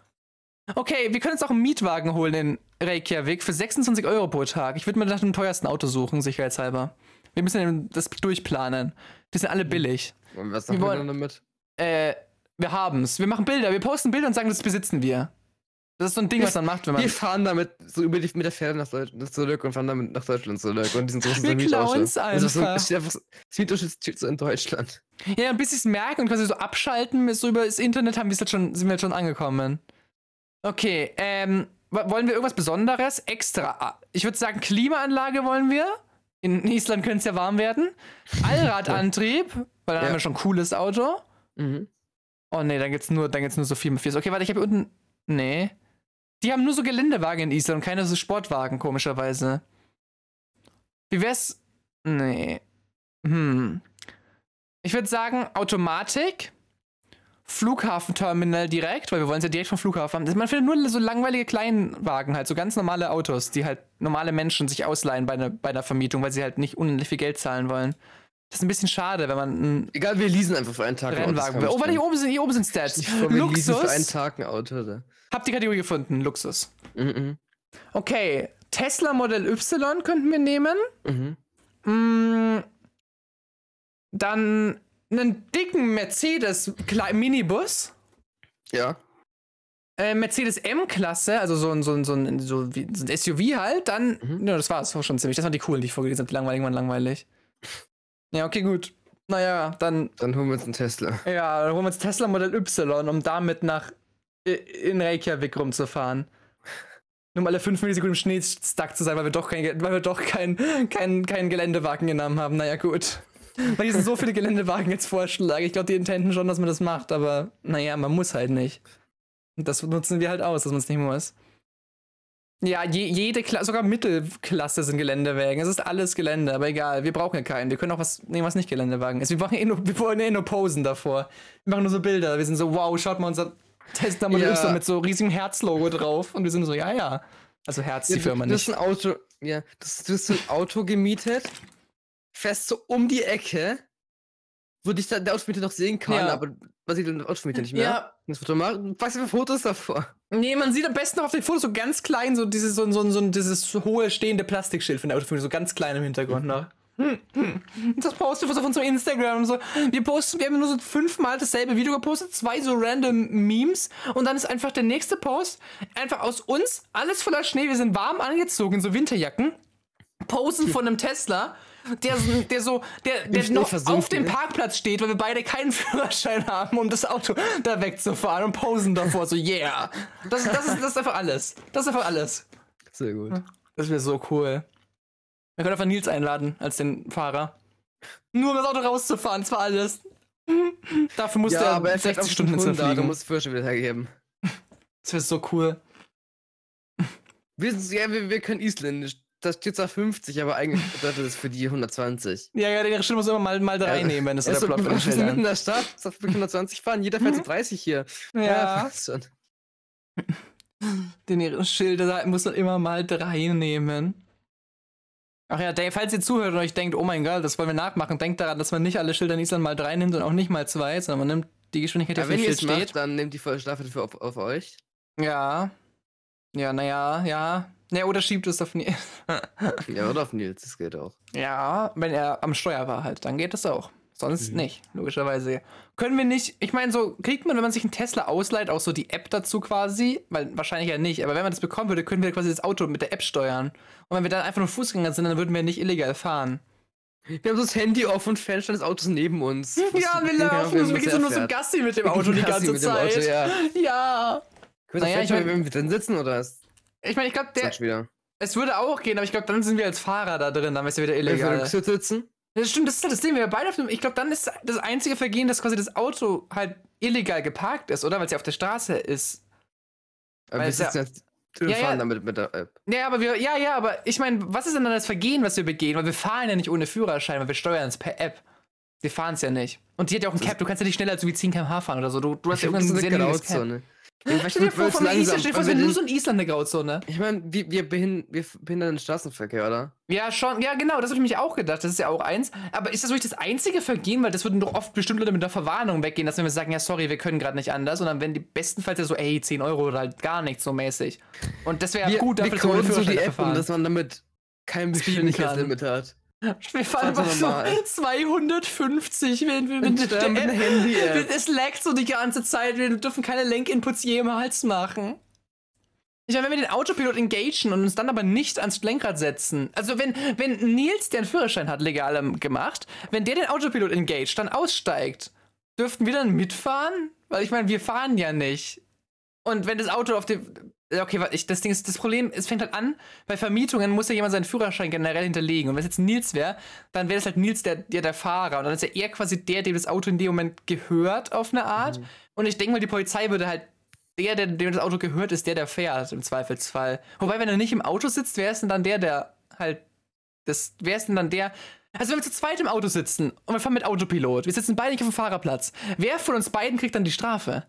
Okay, wir können uns auch einen Mietwagen holen in Reykjavik für sechsundzwanzig Euro pro Tag. Ich würde mir nach dem teuersten Auto suchen, sicherheitshalber. Wir müssen das durchplanen. Die sind alle billig. Und was Wir machen wir wollen- dann damit? Äh, wir haben's. Wir machen Bilder. Wir posten Bilder und sagen, das besitzen wir. Das ist so ein Ding, Wir- was man macht, wenn man... Wir fahren damit so über die, mit der Fähre nach Deutschland zurück und fahren damit nach Deutschland zurück. Und diesen großen Wir klauen's Also so, einfach. es steht einfach so- das Mietausschuss steht so in Deutschland. Ja, und bis sie es merken und quasi so abschalten, so über das Internet haben wir jetzt schon, sind wir jetzt schon angekommen. Okay, ähm, w- wollen wir irgendwas Besonderes? Extra. Ah, Ich würde sagen, Klimaanlage wollen wir. In Island könnte es ja warm werden. Allradantrieb, weil dann Ja. haben wir schon ein cooles Auto. Mhm. Oh nee, dann gibt's nur, dann gibt's nur so viel. Okay, warte, ich habe hier unten. Nee. Die haben nur so Geländewagen in Island und keine so Sportwagen, komischerweise. Wie wär's? Nee. Hm. Ich würde sagen, Automatik, Flughafenterminal direkt, weil wir wollen es ja direkt vom Flughafen haben. Man findet nur so langweilige Kleinwagen halt, so ganz normale Autos, die halt normale Menschen sich ausleihen bei einer bei einer Vermietung, weil sie halt nicht unendlich viel Geld zahlen wollen. Das ist ein bisschen schade, wenn man einen Egal, wir leasen einfach für einen Tag ein Auto, das Rennwagen kann will. Oh, warte, bestimmt. hier oben sind, hier oben sind Stats. Ich vor, wir leasen für einen Luxus. Tag ein Auto. Oder? Habt die Kategorie gefunden, Luxus. Mhm. Okay, Tesla Model Y könnten wir nehmen. Mhm. Mm, dann einen dicken Mercedes Kle- Minibus. Ja. Äh, Mercedes M-Klasse, also so ein, so ein, so ein, so wie, so ein S U V halt. Dann, Mhm. ja, das war's auch schon ziemlich. Das waren die coolen, die ich vorgelesen habe. Die langweiligen waren langweilig. Ja, okay, gut. Naja, dann, Dann holen wir uns einen Tesla. ja, dann holen wir uns Tesla Model Y, um damit nach äh, in Reykjavik rumzufahren. Nur um alle fünf Millisekunden im Schnee stuck zu sein, weil wir doch kein, weil wir doch kein, kein, kein Geländewagen genommen haben. Naja, gut. Weil hier sind so viele Geländewagen jetzt vorschlagen. Ich glaube, die intenden schon, dass man das macht, aber naja, man muss halt nicht. Und das nutzen wir halt aus, dass man es nicht muss. Ja, je, jede Klasse, sogar Mittelklasse sind Geländewagen. Es ist alles Gelände, aber egal, wir brauchen ja keinen. Wir können auch was nehmen, was nicht Geländewagen ist. Wir, machen eh nur, wir wollen eh nur posen davor. Wir machen nur so Bilder. Wir sind so, wow, schaut mal unser Tesla Model Ja. Y mit so riesigem Herzlogo drauf. Und wir sind so, ja, ja. Also Herz, die Ja, Firma du, du nicht. hast ein Auto, ja, das, du hast so ein Auto gemietet, fährst so um die Ecke, wo dich dann der Autovermieter noch sehen kann, Ja. aber man sieht den Autovermieter nicht mehr. Ja. Das Foto machen, was für Fotos davor? Nee, man sieht am besten noch auf den Fotos so ganz klein, so dieses, so, so, so, dieses hohe stehende Plastikschild von der Autofirma, so ganz klein im Hintergrund noch. Hm, hm. Das posten wir auf unserem Instagram und so. Wir posten, wir haben nur so fünfmal dasselbe Video gepostet, zwei so random Memes und dann ist einfach der nächste Post einfach aus uns, alles voller Schnee, wir sind warm angezogen, so Winterjacken, posen von einem Tesla, der, so- der so, der, der Schnee noch versunken, auf dem ne? Parkplatz steht, weil wir beide keinen Führerschein haben, um das Auto da wegzufahren und posen davor, so yeah. Das, das, ist, das ist einfach alles. Das ist einfach alles. Sehr gut. Das wäre so cool. Wir können einfach Nils einladen als den Fahrer. Nur um das Auto rauszufahren, das war alles. Dafür musste Ja, er aber er fährt sechzig auf Stunden ins Stunden da, du Fliegen. musst Führerschein wieder hergeben. Das wäre so cool. Wir, sind, ja, wir, wir können Isländisch. Da steht zwar fünfzig, aber eigentlich bedeutet das für die hundertzwanzig. Ja, ja, der Schritt muss immer mal, mal drei Ja, nehmen, wenn es so Er der ist so, Plot von wir den sind mitten in Schildern. der Stadt, sagt wir hundertzwanzig fahren, jeder fährt so dreißig hier. Ja, passt schon. den Schilder muss man immer mal drei nehmen. Ach ja, der, falls ihr zuhört und euch denkt, oh mein Gott, das wollen wir nachmachen, denkt daran, dass man nicht alle Schilder in Island mal drei nimmt und auch nicht mal zwei, sondern man nimmt die Geschwindigkeit, die Ja, auf wenn dem ihr Schild es macht, steht. dann nehmt die volle Staffel für auf, auf euch. Ja. Ja, naja, ja. Ja, oder schiebt es auf Nils. Ja, oder auf Nils, das geht auch. Ja, wenn er am Steuer war halt, dann geht das auch. Sonst Mhm. nicht, logischerweise. Können wir nicht, ich meine, so kriegt man, wenn man sich einen Tesla ausleiht, auch so die App dazu quasi, weil wahrscheinlich ja nicht, aber wenn man das bekommen würde, können wir quasi das Auto mit der App steuern. Und wenn wir dann einfach nur Fußgänger sind, dann würden wir nicht illegal fahren. Wir haben so das Handy auf und Fenster des Autos neben uns. Ja, wir laufen, wir gehen so nur so Gassi mit dem Auto die Gassi ganze mit dem Auto, Zeit. ja. Ja. Naja, Naja, ich ich meine, mein- wenn wir drin sitzen oder ist Ich meine, ich glaube, der, das wieder? es würde auch gehen, aber ich glaube, dann sind wir als Fahrer da drin, dann ist ja wieder Wenn wir illegal. im Sitz sitzen? Das stimmt, das ist halt das Ding, wir beide auf dem, ich glaube, dann ist das einzige Vergehen, dass quasi das Auto halt illegal geparkt ist, oder? Weil es ja auf der Straße ist. Aber Weil wir es ja- sitzen jetzt drin und Ja, ja. fahren damit mit der App. Ja, aber wir, ja, ja, aber ich meine, was ist denn dann das Vergehen, was wir begehen? Weil wir fahren ja nicht ohne Führerschein, weil wir steuern es per App. Wir fahren es ja nicht. Und die hat ja auch ein Das- Cap, du kannst ja nicht schneller als irgendwie zehn Kilometer pro Stunde fahren oder so. Du, du hast ja Das irgendein ist sehr eine niedriges Cap. Grauzone. Ja, vielleicht Stell dir wird vor, es vom langsam. Island, stell dir vor, es weil wäre wir nur den- so ein Island eine Grauzone. Ich meine, wir, wir, behindern, wir behindern den Straßenverkehr, oder? Ja, schon, ja, genau, das habe ich mich auch gedacht. Das ist ja auch eins. Aber ist das wirklich das einzige Vergehen? Weil das würden doch oft bestimmt Leute mit der Verwarnung weggehen, dass wenn wir sagen, ja, sorry, wir können gerade nicht anders. Und dann werden die bestenfalls ja so, ey, zehn Euro oder halt gar nichts so mäßig. Und das wäre ja wir, gut, wir dafür, dass wir ohne coden so Führerschein die dafür App, um fahren. dass man damit kein Speeden Geschwindigkeitslimit hat. Wir fahren Fahren Sie einfach so normal. zweihundertfünfzig, wenn wir Und steuern mit dem Handy-App. Es laggt so die ganze Zeit, wir dürfen keine Lenkinputs jemals machen. Ich meine, wenn wir den Autopilot engagen und uns dann aber nicht ans Lenkrad setzen, also wenn, wenn Nils, der einen Führerschein hat, legal ähm, gemacht, wenn der den Autopilot engaged, dann aussteigt, dürften wir dann mitfahren? Weil ich meine, wir fahren ja nicht. Und wenn das Auto auf dem. Okay, warte, ich, das Ding ist, das Problem, es fängt halt an, bei Vermietungen muss ja jemand seinen Führerschein generell hinterlegen. Und wenn es jetzt Nils wäre, dann wäre das halt Nils der, der, der Fahrer. Und dann ist ja er quasi der, dem das Auto in dem Moment gehört, auf eine Art. Mhm. Und ich denke mal, die Polizei würde halt, der, der, dem das Auto gehört, ist der, der fährt, im Zweifelsfall. Wobei, wenn er nicht im Auto sitzt, wer ist denn dann der, der halt, das, wer ist denn dann der, also wenn wir zu zweit im Auto sitzen und wir fahren mit Autopilot, wir sitzen beide nicht auf dem Fahrerplatz, wer von uns beiden kriegt dann die Strafe?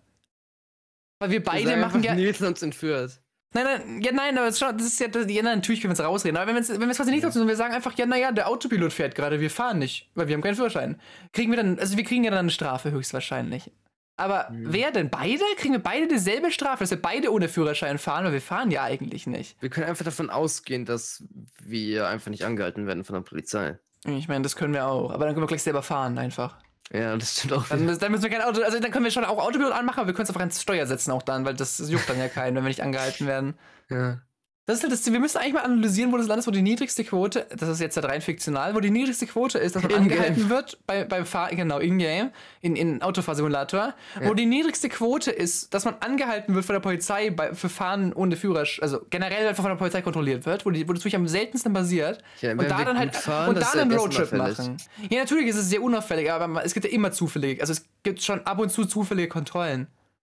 Weil wir beide Wir machen ja. Nils hat uns entführt. Nein, nein, ja, nein, aber das ist, schon, das ist ja, das, ja, nein, natürlich können wir es rausreden. Aber wenn wir es wenn wir es quasi nicht tun, wir sagen einfach, ja, naja, der Autopilot fährt gerade, wir fahren nicht, weil wir haben keinen Führerschein. Kriegen wir dann, also wir kriegen ja dann eine Strafe höchstwahrscheinlich. Aber Mhm. wer denn? Beide? Kriegen wir beide dieselbe Strafe, dass wir beide ohne Führerschein fahren, weil wir fahren ja eigentlich nicht. Wir können einfach davon ausgehen, dass wir einfach nicht angehalten werden von der Polizei. Ich meine, das können wir auch. Aber dann können wir gleich selber fahren einfach. Ja, das stimmt auch. Dann, müssen- dann müssen wir kein Auto, also dann können wir schon auch Autopilot anmachen, aber wir können es einfach ans Steuer setzen auch dann, weil das juckt dann ja keinen, wenn wir nicht angehalten werden. Ja. Das ist halt das, wir müssen eigentlich mal analysieren, wo das Land ist, wo die niedrigste Quote, das ist jetzt halt rein fiktional, wo die niedrigste Quote ist, dass man In-game. angehalten wird bei, beim Fahren, genau, in-game, in, in Autofahrsimulator, Ja. wo die niedrigste Quote ist, dass man angehalten wird von der Polizei bei, für Fahren ohne Führerschein, also generell einfach von der Polizei kontrolliert wird, wo, die, wo das wirklich am seltensten passiert. Ja, und wenn da wir dann gut halt fahren, und das da ist ja dann einen erst Roadtrip unauffällig. machen. Ja, natürlich ist es sehr unauffällig, aber man- es gibt ja immer zufällige, also es gibt schon ab und zu zufällige Kontrollen.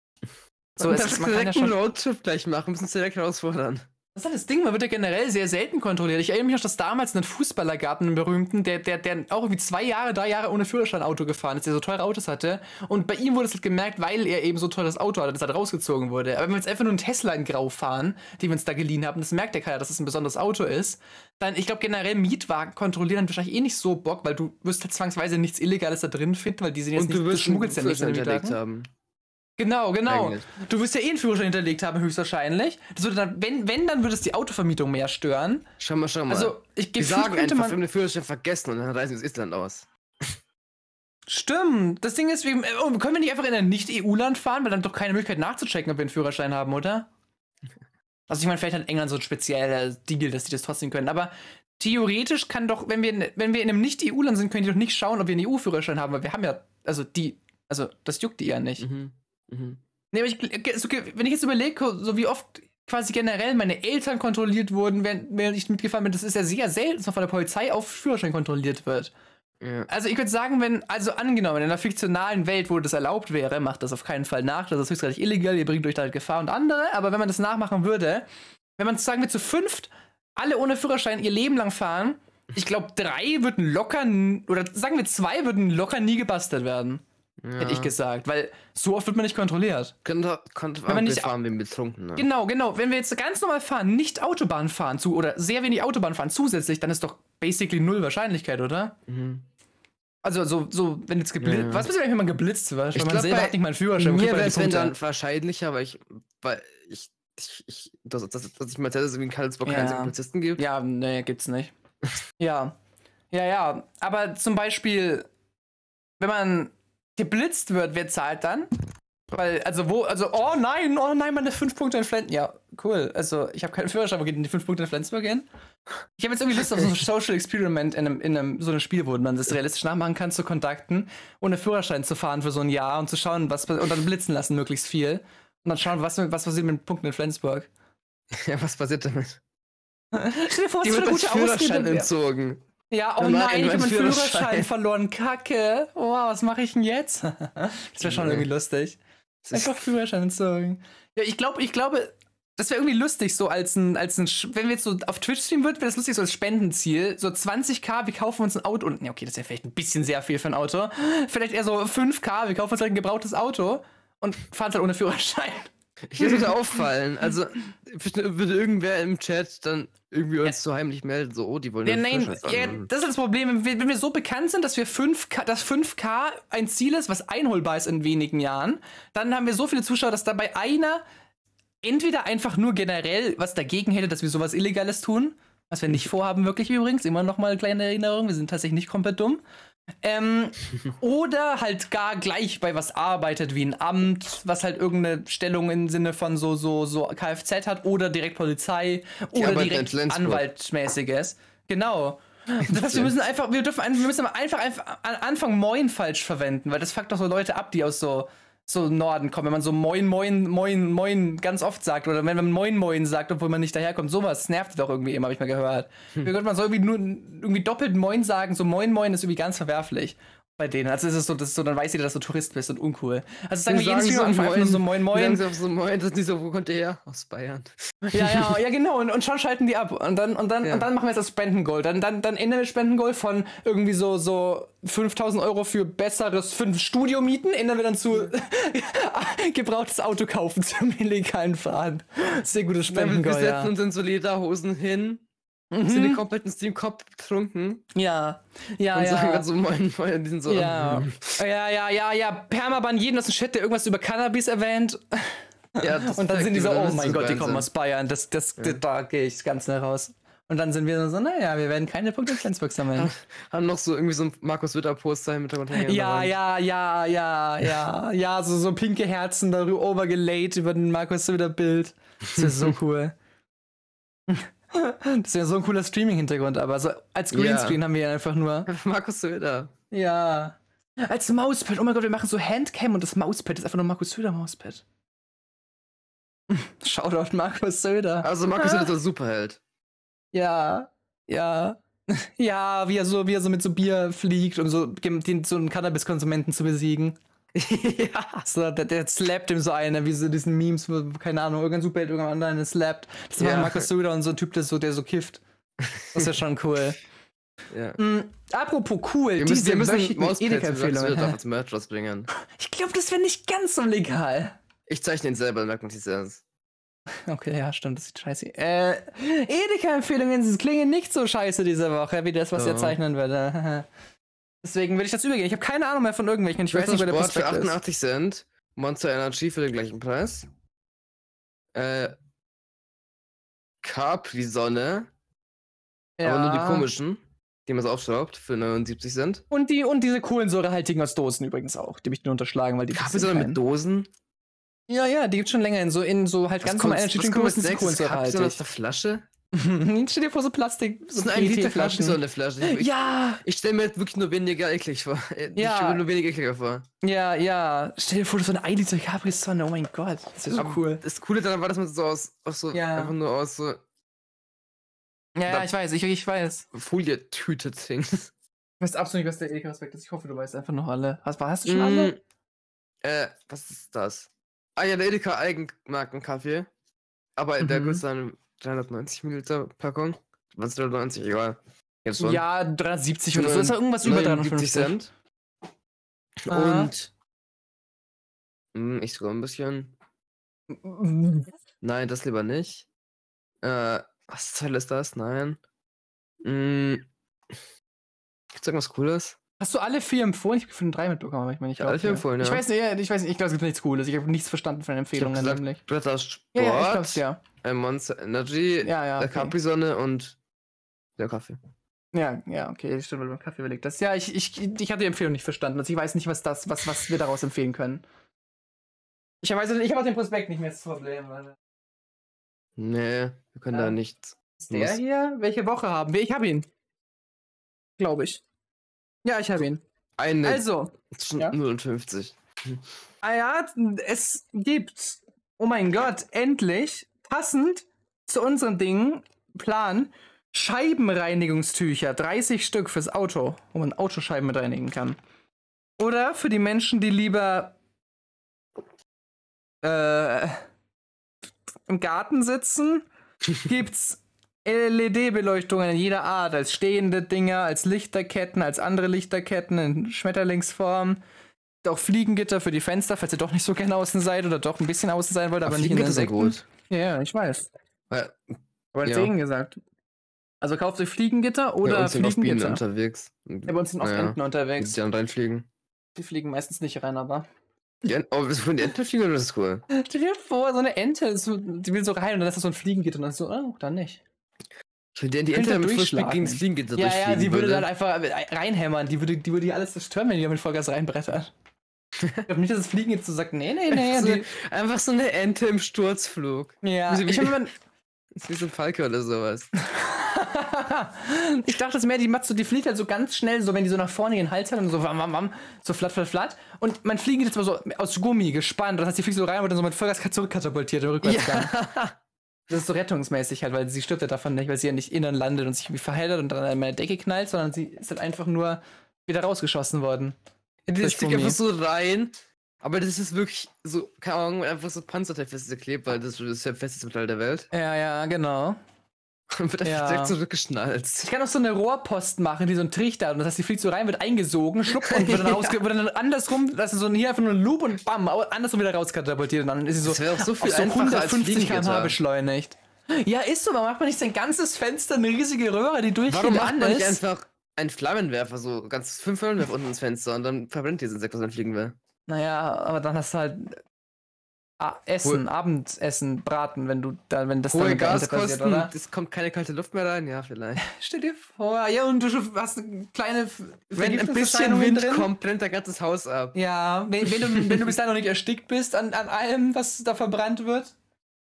So, So, es das ist, man kann ja direkt einen schon. Roadtrip gleich machen, müssen uns direkt herausfordern. Das ist halt das Ding, man wird ja generell sehr selten kontrolliert. Ich erinnere mich noch, dass damals einen Fußballer gab, einen berühmten, der, der, der auch irgendwie zwei Jahre, drei Jahre ohne Führerschein Auto gefahren ist, der so teure Autos hatte. Und bei ihm wurde es halt gemerkt, weil er eben so teures Auto hatte, das halt rausgezogen wurde. Aber wenn wir jetzt einfach nur einen Tesla in Grau fahren, den wir uns da geliehen haben, das merkt ja keiner, dass es ein besonderes Auto ist, dann, ich glaube, generell Mietwagen kontrollieren hat wahrscheinlich eh nicht so Bock, weil du wirst halt zwangsweise nichts Illegales da drin finden, weil die sind jetzt Und nicht, du das wirst schmuggelst ja nicht in den hinterlegt Mietwagen. haben. Genau, genau. Eigentlich. Du wirst ja eh einen Führerschein hinterlegt haben, höchstwahrscheinlich. Das würde dann, wenn, wenn, dann würde es die Autovermietung mehr stören. Schau mal, schau mal. Also, ich wir gefühlt sagen könnte einfach, wir man. haben den Führerschein vergessen und dann reisen wir ins Island aus. Stimmt. Das Ding ist, wir, oh, können wir nicht einfach in ein Nicht-E U-Land fahren, weil dann doch keine Möglichkeit nachzuchecken, ob wir einen Führerschein haben, oder? Also, ich meine, vielleicht hat England so ein spezieller Deal, dass die das trotzdem können. Aber theoretisch kann doch, wenn wir, in- wenn wir in einem Nicht-E U-Land sind, können die doch nicht schauen, ob wir einen E U-Führerschein haben, weil wir haben ja, also die, also das juckt die ja nicht. Mhm. Mhm. Nee, aber ich, so, wenn ich jetzt überlege, so wie oft quasi generell meine Eltern kontrolliert wurden, während, während ich mitgefahren bin, das ist ja sehr selten, dass man von der Polizei auf Führerschein kontrolliert wird. Ja. Also ich würde sagen, wenn, also angenommen, in einer fiktionalen Welt, wo das erlaubt wäre, macht das auf keinen Fall nach, das ist höchstgradig illegal, ihr bringt euch da halt Gefahr und andere, aber wenn man das nachmachen würde, wenn man, sagen wir, zu fünft alle ohne Führerschein ihr Leben lang fahren, ich glaube, drei würden locker, n- oder sagen wir, zwei würden locker nie gebastelt werden. Ja. Hätte ich gesagt, weil so oft wird man nicht kontrolliert. Könnte, konnte Wenn man nicht- fahren wie betrunken. Ne? Genau, genau. Wenn wir jetzt ganz normal fahren, nicht Autobahn fahren zu oder sehr wenig Autobahn fahren zusätzlich, dann ist doch basically null Wahrscheinlichkeit, oder? Mhm. Also so, so wenn jetzt geblitzt, Ja. was passiert eigentlich, wenn man geblitzt wird? Ich Weil man glaub, selber bei hat nicht mal einen Führerschein. kriegt Mir man wäre die es wenn Punkte. dann wahrscheinlicher, weil ich, weil ich, ich, ich dass, dass, dass ich mal erzählt, dass es in Karlsburg keinen Ja. Polizisten gibt. Ja, nee, gibt's nicht. Ja. Ja, ja. Aber zum Beispiel, wenn man geblitzt wird, wer zahlt dann? Weil, also wo, also, oh nein, oh nein, meine fünf Punkte in Flensburg. Ja, cool. Also, ich habe keinen Führerschein, wo gehen die fünf Punkte in Flensburg hin? Ich habe jetzt irgendwie Lust auf so ein Social Experiment in einem, in einem so einem Spiel, wo man das realistisch nachmachen kann, zu kontakten, ohne Führerschein zu fahren für so ein Jahr und zu schauen, was, und dann blitzen lassen, möglichst viel. Und dann schauen, was, was passiert mit den Punkten in Flensburg. Ja, was passiert damit? Stell dir vor, was Die für wird eine das gute Führerschein Ausrede wäre. entzogen. Ja, oh Nein, nein, ich mein habe meinen Führerschein. Führerschein verloren. Kacke. Wow, was mache ich denn jetzt? Das wäre schon Nee. irgendwie lustig. Einfach Führerschein entzogen. Ja, ich glaube, ich glaube, das wäre irgendwie lustig, so als ein, als ein, Sch- wenn wir jetzt so auf Twitch streamen würden, wäre das lustig, so als Spendenziel. So zwanzig K, wir kaufen uns ein Auto. Und, ja, okay, das wäre vielleicht ein bisschen sehr viel für ein Auto. Vielleicht eher so fünf K, wir kaufen uns halt ein gebrauchtes Auto und fahren halt ohne Führerschein. Ich würde auffallen. Also, würde irgendwer im Chat dann irgendwie uns so heimlich melden, so, oh, die wollen Ja, den nein, Führerschein ja, fahren. das ist das Problem. Wenn wir, wenn wir so bekannt sind, dass wir fünf K, dass fünf K ein Ziel ist, was einholbar ist in wenigen Jahren, dann haben wir so viele Zuschauer, dass dabei einer entweder einfach nur generell was dagegen hätte, dass wir sowas Illegales tun, was wir nicht vorhaben, wirklich übrigens, immer noch mal eine kleine Erinnerung, wir sind tatsächlich nicht komplett dumm. Ähm, oder halt gar gleich bei was arbeitet, wie ein Amt, was halt irgendeine Stellung im Sinne von so, so, so Kfz hat, oder direkt Polizei, oder arbeiten in direkt Flensburg. Anwaltsmäßiges. Genau. Das heißt, wir müssen einfach, wir dürfen ein- wir müssen einfach, einfach an Anfang Moin falsch verwenden, weil das fuckt doch so Leute ab, die aus so, so Norden kommen. Wenn man so Moin, Moin, Moin, Moin ganz oft sagt, oder wenn man Moin, Moin sagt, obwohl man nicht daherkommt, sowas das nervt doch irgendwie immer, habe ich mal gehört. Wie könnte man so irgendwie nur irgendwie doppelt Moin sagen, so Moin, Moin ist irgendwie ganz verwerflich bei denen. Also ist es so, das ist so, dann weiß jeder, dass du Tourist bist und uncool. Also sagen wir jeden Stream am Anfang einfach nur so Moin, Die sagen Moin. so, so Moin, das ist nicht so, wo kommt der her? Aus Bayern. Ja, ja, ja, genau. Und, und schon schalten die ab. Und dann, und dann, Ja. und dann machen wir jetzt das Spendengoal. Dann, dann, dann ändern wir Spendengoal von irgendwie so, so fünftausend Euro für besseres fünf Studiomieten, ändern wir dann zu gebrauchtes Auto kaufen zum illegalen Fahren. Sehr gutes Wir Spendengoal, setzen ja. uns in so Lederhosen hin, sind den kompletten Stream Kopf betrunken Ja, ja, und sagen ja. dann so Moin, Moin. Die sind so, Ja, mm. ja, ja, ja, ja. Permaban jeden aus dem Chat, der irgendwas über Cannabis erwähnt. Ja, das Und dann sind die so, perfekt, oh das mein ist Gott, die Wahnsinn. kommen aus Bayern. Das, das, Ja. Da gehe ich ganz schnell raus. Und dann sind wir so, naja, wir werden keine Punkte in Flensburg sammeln. Haben noch so irgendwie so ein Markus Witter-Poster im Hintergrund hängen. Ja, ja, ja, ja, ja, ja, so, so pinke Herzen darüber gelayt über den Markus Söder Bild. Das wäre so cool. Das wäre so ein cooler Streaming-Hintergrund, aber so als Greenscreen haben wir ja einfach nur. Markus Söder. Ja. Als Mauspad. Oh mein Gott, wir machen so Handcam und das Mauspad ist einfach nur Markus Söder Mauspad. Shoutout Markus Söder. Also Markus Söder ist ein Superheld. Ja, ja. Ja, wie er so, wie er so mit so Bier fliegt, um so, den, so einen Cannabis-Konsumenten zu besiegen. Ja. So, der, der slappt ihm so eine, wie so diesen Memes, wo, keine Ahnung, irgendein Superheld irgendein anderen slappt. Das ist Ja. ja. Markus Söder und so ein Typ, der so, der so kifft. Das ist ja schon cool. Ja. Mhm, apropos cool, Wir müssen, diese wir müssen wöchigen Mauspads mit Markus Edeka-Empfehlungen. Söder hä? als Merch rausbringen. Ich glaube, das wäre nicht ganz so legal. Ich zeichne ihn selber, merkt man sich selbst. Okay, ja, stimmt, das sieht scheiße. Äh, Edeka-Empfehlungen, sie klingen nicht so scheiße diese Woche, wie das, was Ja. ihr zeichnen würde. Deswegen will ich das übergehen. Ich habe keine Ahnung mehr von irgendwelchen. und Ich weiß nicht, wer der Sport für Prospekt ist. achtundachtzig Cent. Monster Energy für den gleichen Preis. Äh. Capri-Sonne. Aber nur die komischen, die man so aufschraubt, für neunundsiebzig Cent. Und, die, und diese kohlensäurehaltigen aus Dosen übrigens auch. Die habe ich nur unterschlagen, weil die Capri-Sonne sind mit Dosen? Ja, ja, die gibt's schon länger in so, in so halt ganz normal Energy Drink Dosen, die sind Capri-Sonne aus kohlensäurehaltig. der Flasche? Stell dir vor, so Plastik, Das so ist eine ein Liter P E T-Flaschen. Capri-Sonne-Flasche. Ich, Ja, ich stelle mir jetzt wirklich nur weniger eklig vor. Ich Ja. stelle mir nur weniger ekliger vor. ja, ja. Stell dir vor, so eine ein Liter Capri-Sonne, oh mein Gott. Das ist so Aber cool. Das Coole daran war, dass man so aus, aus so, Ja. einfach nur aus so Ja, ja, ich weiß, ich, ich weiß. Folietüte trinkt. Ich weiß absolut nicht, was der Edeka-Aspekt ist. Ich hoffe, du weißt einfach noch alle. Hast, hast du schon alle? Mm, äh, was ist das? Ah ja, der Edeka Eigenmarkenkaffee. Aber der Mhm. kostet eine dreihundertneunzig Milliliter Packung. Was dreihundertneunzig, egal. Jetzt schon. Ja, dreihundertsiebzig oder so. Für Ist ja irgendwas über neunundsiebzig dreihundertfünfzig. Cent. Aha. Und mm, ich sogar ein bisschen. Nein, das lieber nicht. Äh, was zur Hölle ist das? Nein. Mm, gibt's irgendwas Cooles? Hast du alle vier empfohlen? Ich habe von den drei mitbekommen, aber ich meine, ich Ja, alle vier empfohlen, ja. Ich weiß nicht, ja, ich weiß nicht, ich glaube, es gibt nichts Cooles. Ich habe nichts verstanden von den Ich hab Empfehlungen gesagt, nämlich. du hast Sport, Ja, ja, ich glaub's, ja. äh, Monster Energy, Ja, ja, der okay. Capri-Sonne und der Kaffee. Ja, ja, okay, stimmt, weil du beim Kaffee überlegt hast. Ja, ich, ich, ich habe die Empfehlung nicht verstanden. Also ich weiß nicht, was das, was, was wir daraus empfehlen können. Ich weiß nicht, ich habe den Prospekt nicht mehr, das Problem. Alter. Nee, wir können Ja. da nichts. Ist der Was? hier? Welche Woche haben wir? Ich habe ihn. Glaube ich. Ja, ich habe ihn. Eine Also, zwischen ja. null und fünfzig. ah ja, es gibt, oh mein Gott, endlich, passend zu unseren Dingen, Plan, Scheibenreinigungstücher, dreißig Stück fürs Auto, wo man Autoscheiben mit reinigen kann. Oder für die Menschen, die lieber äh, im Garten sitzen, gibt's L E D-Beleuchtungen in jeder Art, als stehende Dinger, als Lichterketten, als andere Lichterketten in Schmetterlingsform. Auch Fliegengitter für die Fenster, falls ihr doch nicht so gerne außen seid oder doch ein bisschen außen sein wollt, aber, aber nicht in den ist sehr gut. Ja, ja, ich weiß. Weil, Aber ja. deswegen gesagt. Also kauft euch Fliegengitter oder ja, uns sind oft Bienen Fliegengitter. unterwegs. Ja, bei uns sind oft Enten unterwegs. Die dann reinfliegen. Die fliegen meistens nicht rein, aber. Die Enten, oh, bist du von den Enten fliegen oder das ist cool? Stell dir vor, so eine Ente, so, die will so rein und dann ist das so ein Fliegengitter und dann ist so, oh, dann nicht. Wenn die, die Könnte Ente mit Fußball durchschlagen. gegen das Fliegengitter Ja, ja, sie würde würde. dann einfach reinhämmern. Die würde, die würde alles zerstören, wenn die mit Vollgas reinbrettert. Ich glaube nicht, dass das Fliegengitter so sagt, nee, nee, nee. so, Die, einfach so eine Ente im Sturzflug. ja, Wie, ich meine, man. ist wie so ein Falke oder sowas. Ich dachte, es mehr, die macht so, die fliegt halt so ganz schnell, so wenn die so nach vorne ihren Hals hat und so wam, wam, wam, so flatt, flatt, flatt. Und man fliegt jetzt mal so aus Gummi gespannt. Das heißt, die fliegt so rein und dann so mit Vollgas zurückkatapultiert im Rückwärtsgang. Ja. Das ist so rettungsmäßig halt, weil sie stirbt ja davon nicht, weil sie ja nicht innen landet und sich irgendwie verheddert und dann an meine Decke knallt, sondern sie ist halt einfach nur wieder rausgeschossen worden. Das fliegt einfach so rein. Aber das ist wirklich so, keine Ahnung, einfach so Panzertape festgeklebt, weil das ist der festeste Metall der Welt. Ja, ja, genau. Und wird einfach Ja. direkt zurückgeschnalzt. Ich kann auch so eine Rohrpost machen, die so ein Trichter hat. Und das heißt, die fliegt so rein, wird eingesogen, schluckt und wird dann, rausge wird dann andersrum, das ist so hier einfach nur ein Loop und bam, andersrum wieder rauskatapultiert. Und dann ist sie so, Das wäre auch so viel auf so einfacher als hundertfünfzig Kilometer pro Stunde Fliegengitter. beschleunigt. Ja, ist so, warum macht man nicht sein ganzes Fenster eine riesige Röhre, die durchgehend Warum macht an man nicht ist? einfach einen Flammenwerfer, so ganz fünf Flammenwerfer unten ins Fenster und dann verbrennt dieses Insekt, was dann fliegen will? Naja, aber dann hast du halt ah, Essen, Hohe- Abendessen, Braten, wenn du da, wenn das Hohe dann mit der Ente passiert, Gaskosten, oder? es kommt keine kalte Luft mehr rein, ja, vielleicht. Stell dir vor, ja, und du hast eine kleine F- Wenn ein bisschen Vergiftungserscheinungen Wind drin. kommt, brennt dein ganzes Haus ab. Ja, wenn, wenn, du, wenn du bis dahin noch nicht erstickt bist an, an allem, was da verbrannt wird.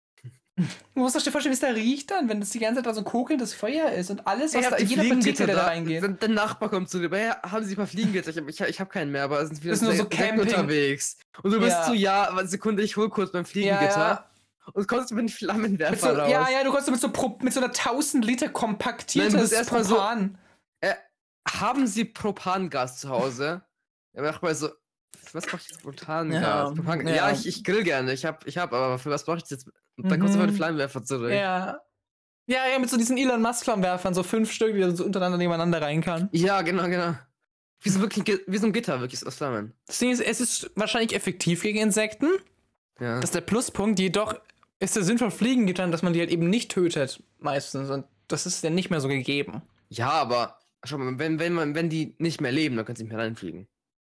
Du musst dir vorstellen, wie es da riecht dann, wenn das die ganze Zeit da so kokelndes Feuer ist und alles, was Ich da, hab die jeder Fliegengitter Partikel, der da da. reingeht. Der, der Nachbar kommt zu dir, ja, haben Sie ein paar Fliegengitter? Ich, hab- ich, ich habe keinen mehr, aber es sind wieder Das ist nur so Insekten Camping. unterwegs. Und du bist Ja. so, ja, aber Sekunde, ich hol kurz beim Fliegengitter. Ja, Und kommst du mit einem Flammenwerfer mit so, raus. ja, ja, du kommst so mit so, Pro, mit so einer tausend Liter Nein, kompaktiertes du musst erst mal so- Propan. Haben Sie Propangas zu Hause? Der Nachbar ist so, für was brauche ich jetzt Propangas? Ja, Propan ja. ja, ich, ich grill gerne, ich hab, ich hab, aber für was brauche ich jetzt? Und dann Mhm. kommst du mit dem Flammenwerfer zurück. Ja. Ja, ja, mit so diesen Elon Musk-Flammenwerfern, so fünf Stück, die so untereinander nebeneinander rein kann. Ja, genau, genau. Wie so, wirklich, ein Gi- wie so ein Gitter, wirklich aus Flammen. Das Ding ist, es ist wahrscheinlich effektiv gegen Insekten. Ja. Das ist der Pluspunkt, jedoch ist der Sinn von Fliegengittern, dass man die halt eben nicht tötet, meistens. Und das ist ja nicht mehr so gegeben. Ja, aber schau mal, wenn, wenn, man, wenn die nicht mehr leben, dann können sie nicht mehr reinfliegen.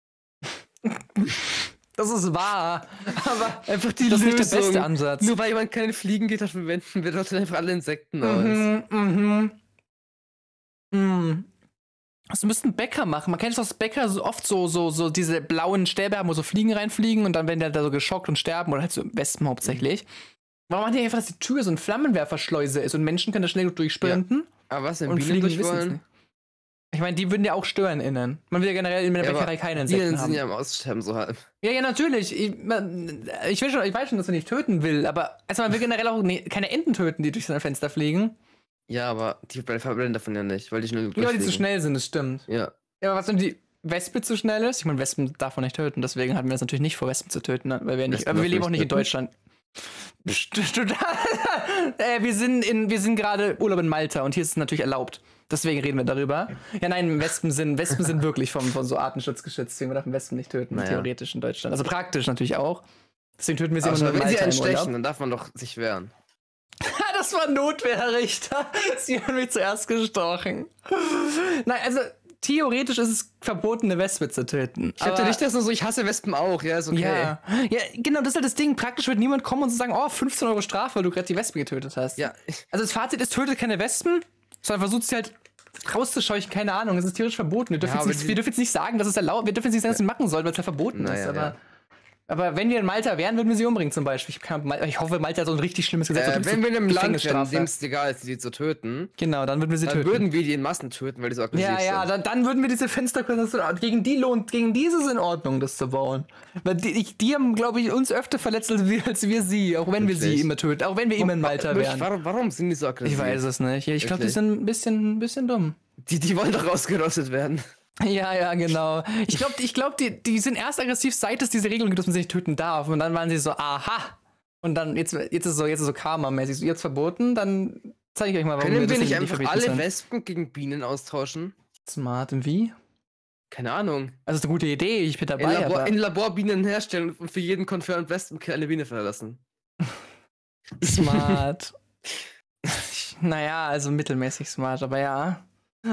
Das ist wahr. Aber Einfach die das ist nicht der Lösung. beste Ansatz. Nur weil jemand keine Fliegengitter verwenden will, rotten einfach alle Insekten aus. Mhm, mhm. Mhm. Das müssten Bäcker machen. Man kennt es aus Bäcker so oft so, so, so diese blauen Stäbe haben, wo so Fliegen reinfliegen und dann werden die halt da so geschockt und sterben oder halt so Wespen hauptsächlich. Warum machen die einfach, dass die Tür so ein Flammenwerferschleuse ist und Menschen können da schnell durchsprinten? Aber was, wenn Und Bienen Fliegen durch wissen's wollen? nicht. Ich meine, die würden ja auch stören innen. Man will ja generell in der Ja, Bäckerei aber keine Bienen Insekten sind haben. ja am Aussterben so halb. Ja, ja, natürlich. Ich, man, ich, will schon, ich weiß schon, dass man nicht töten will, aber also man will generell auch ne, keine Enten töten, die durch sein Fenster fliegen. Ja, aber die verbrennen davon ja nicht, weil die schnell Ja, weil die zu durchfliegen. schnell sind, das stimmt. Ja. Ja, aber was, wenn die Wespe zu schnell ist? Ich meine, Wespen darf man nicht töten, deswegen hatten wir es natürlich nicht vor, Wespen zu töten, ne? Weil wir nicht, Wespen aber wir darf leben auch man nicht in nicht Deutschland. Psst, total. äh, wir sind, in, wir sind gerade Urlaub in Malta und hier ist es natürlich erlaubt. Deswegen reden wir darüber. Ja, nein, Wespen sind, Wespen sind wirklich vom, von so Artenschutz geschützt, deswegen wir dürfen Wespen nicht töten, Naja. theoretisch in Deutschland. Also praktisch natürlich auch. Deswegen töten wir sie Aber immer nur in wenn sie Malta einen im Urlaub. stechen, dann darf man doch sich wehren. Das war ein Notwehrrichter. Sie haben mich zuerst gestochen. Nein, also theoretisch ist es verboten, eine Wespe zu töten. Ich hatte nicht das nur so, ich hasse Wespen auch, ja, ist okay. Ja. ja, genau, das ist halt das Ding. Praktisch wird niemand kommen und so sagen, oh, fünfzehn Euro Strafe, weil du gerade die Wespe getötet hast. Ja. Also das Fazit ist, tötet keine Wespen, sondern versucht sie halt rauszuscheuchen, keine Ahnung. Es ist theoretisch verboten. Wir dürfen, Ja, jetzt, nicht, wir dürfen jetzt nicht sagen, dass es erlaubt, wir dürfen jetzt nicht sagen, dass wir machen sollen, weil es ja verboten Naja, ist. Aber, ja. aber wenn wir in Malta wären, würden wir sie umbringen zum Beispiel. Ich, kann, ich hoffe, Malta hat so ein richtig schlimmes Gesetz. Äh, wenn wir in einem Land wären, Gefängnisstrafe. dem es egal ist, die zu töten, Genau, dann würden wir sie dann töten. würden wir die in Massen töten, weil die so aggressiv Ja, ja, sind. dann, dann würden wir diese Fenster gegen die lohnt, gegen die ist es in Ordnung, das zu bauen. Weil die, die haben, glaube ich, uns öfter verletzt als wir, als wir sie, auch wenn wir Wirklich? sie immer töten, auch wenn wir immer in Malta wären. Warum, warum sind die so aggressiv? Ich weiß es nicht. Ich glaube, die Wirklich? sind ein bisschen, ein bisschen dumm. Die, die wollen doch rausgerostet werden. Ja, ja, genau. Ich glaube, ich glaub, die, die sind erst aggressiv, seit es diese Regelung gibt, dass man sie nicht töten darf. Und dann waren sie so, aha. Und dann, jetzt, jetzt ist es so, jetzt ist so Karma-mäßig. So, jetzt verboten, dann zeige ich euch mal, warum Können wir das nicht nicht einfach verbieten alle sollen. Wespen gegen Bienen austauschen? Smart, und wie? Keine Ahnung. Also, das ist eine gute Idee, ich bin In, dabei, Labor, aber in Laborbienen herstellen und für jeden Confirmed Wespen eine Biene verlassen. smart. Naja, also mittelmäßig smart, aber ja.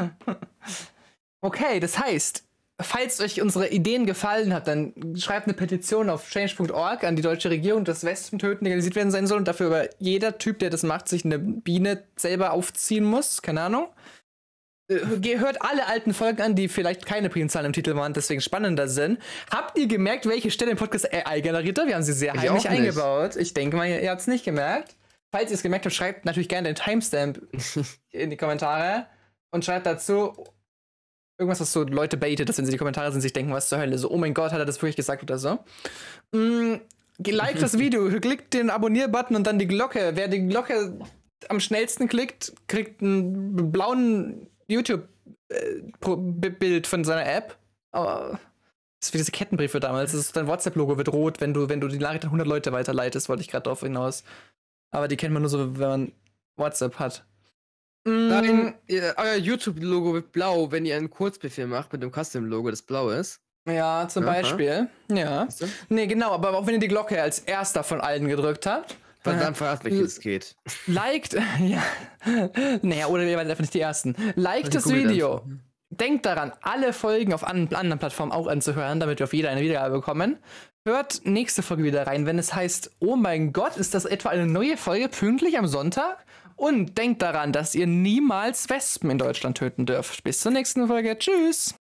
Okay, das heißt, falls euch unsere Ideen gefallen hat, dann schreibt eine Petition auf change punkt org an die deutsche Regierung, dass Wespentöten legalisiert werden sein soll und dafür aber jeder Typ, der das macht, sich eine Biene selber aufziehen muss. Keine Ahnung. Äh, Hört alle alten Folgen an, die vielleicht keine Primzahlen im Titel waren, deswegen spannender sind. Habt ihr gemerkt, welche Stelle im Podcast A I generiert hat? Wir haben sie sehr Ich heimlich auch nicht. eingebaut. Ich denke mal, ihr habt es nicht gemerkt. Falls ihr es gemerkt habt, schreibt natürlich gerne den Timestamp in die Kommentare und schreibt dazu irgendwas, was so Leute baitet, dass wenn sie die Kommentare sind, sich denken, was zur Hölle. So, oh mein Gott, hat er das wirklich gesagt oder so. Mm, liked das Video, klickt den Abonnier-Button und dann die Glocke. Wer die Glocke am schnellsten klickt, kriegt einen blauen YouTube-Bild von seiner App. Aber das ist wie diese Kettenbriefe damals. Das ist, dein WhatsApp-Logo wird rot, wenn du, wenn du die Nachricht an hundert Leute weiterleitest, wollte ich gerade drauf hinaus. Aber die kennt man nur so, wenn man WhatsApp hat. Mm, Nein, ihr, euer YouTube-Logo wird blau, wenn ihr einen Kurzbefehl macht mit dem Custom-Logo, das blau ist. Ja, zum Aha. Beispiel. Ja. Weißt du? Nee, genau, aber auch wenn ihr die Glocke als erster von allen gedrückt habt. Verdammt, verrat mich, wie es geht. Liked, ja. Naja, oder ihr seid einfach nicht die Ersten. Liked das Googelt Video. einfach. Denkt daran, alle Folgen auf an anderen Plattformen auch anzuhören, damit wir auf jeder eine Wiedergabe bekommen. Hört nächste Folge wieder rein, wenn es heißt, oh mein Gott, ist das etwa eine neue Folge pünktlich am Sonntag? Und denkt daran, dass ihr niemals Wespen in Deutschland töten dürft. Bis zur nächsten Folge. Tschüss.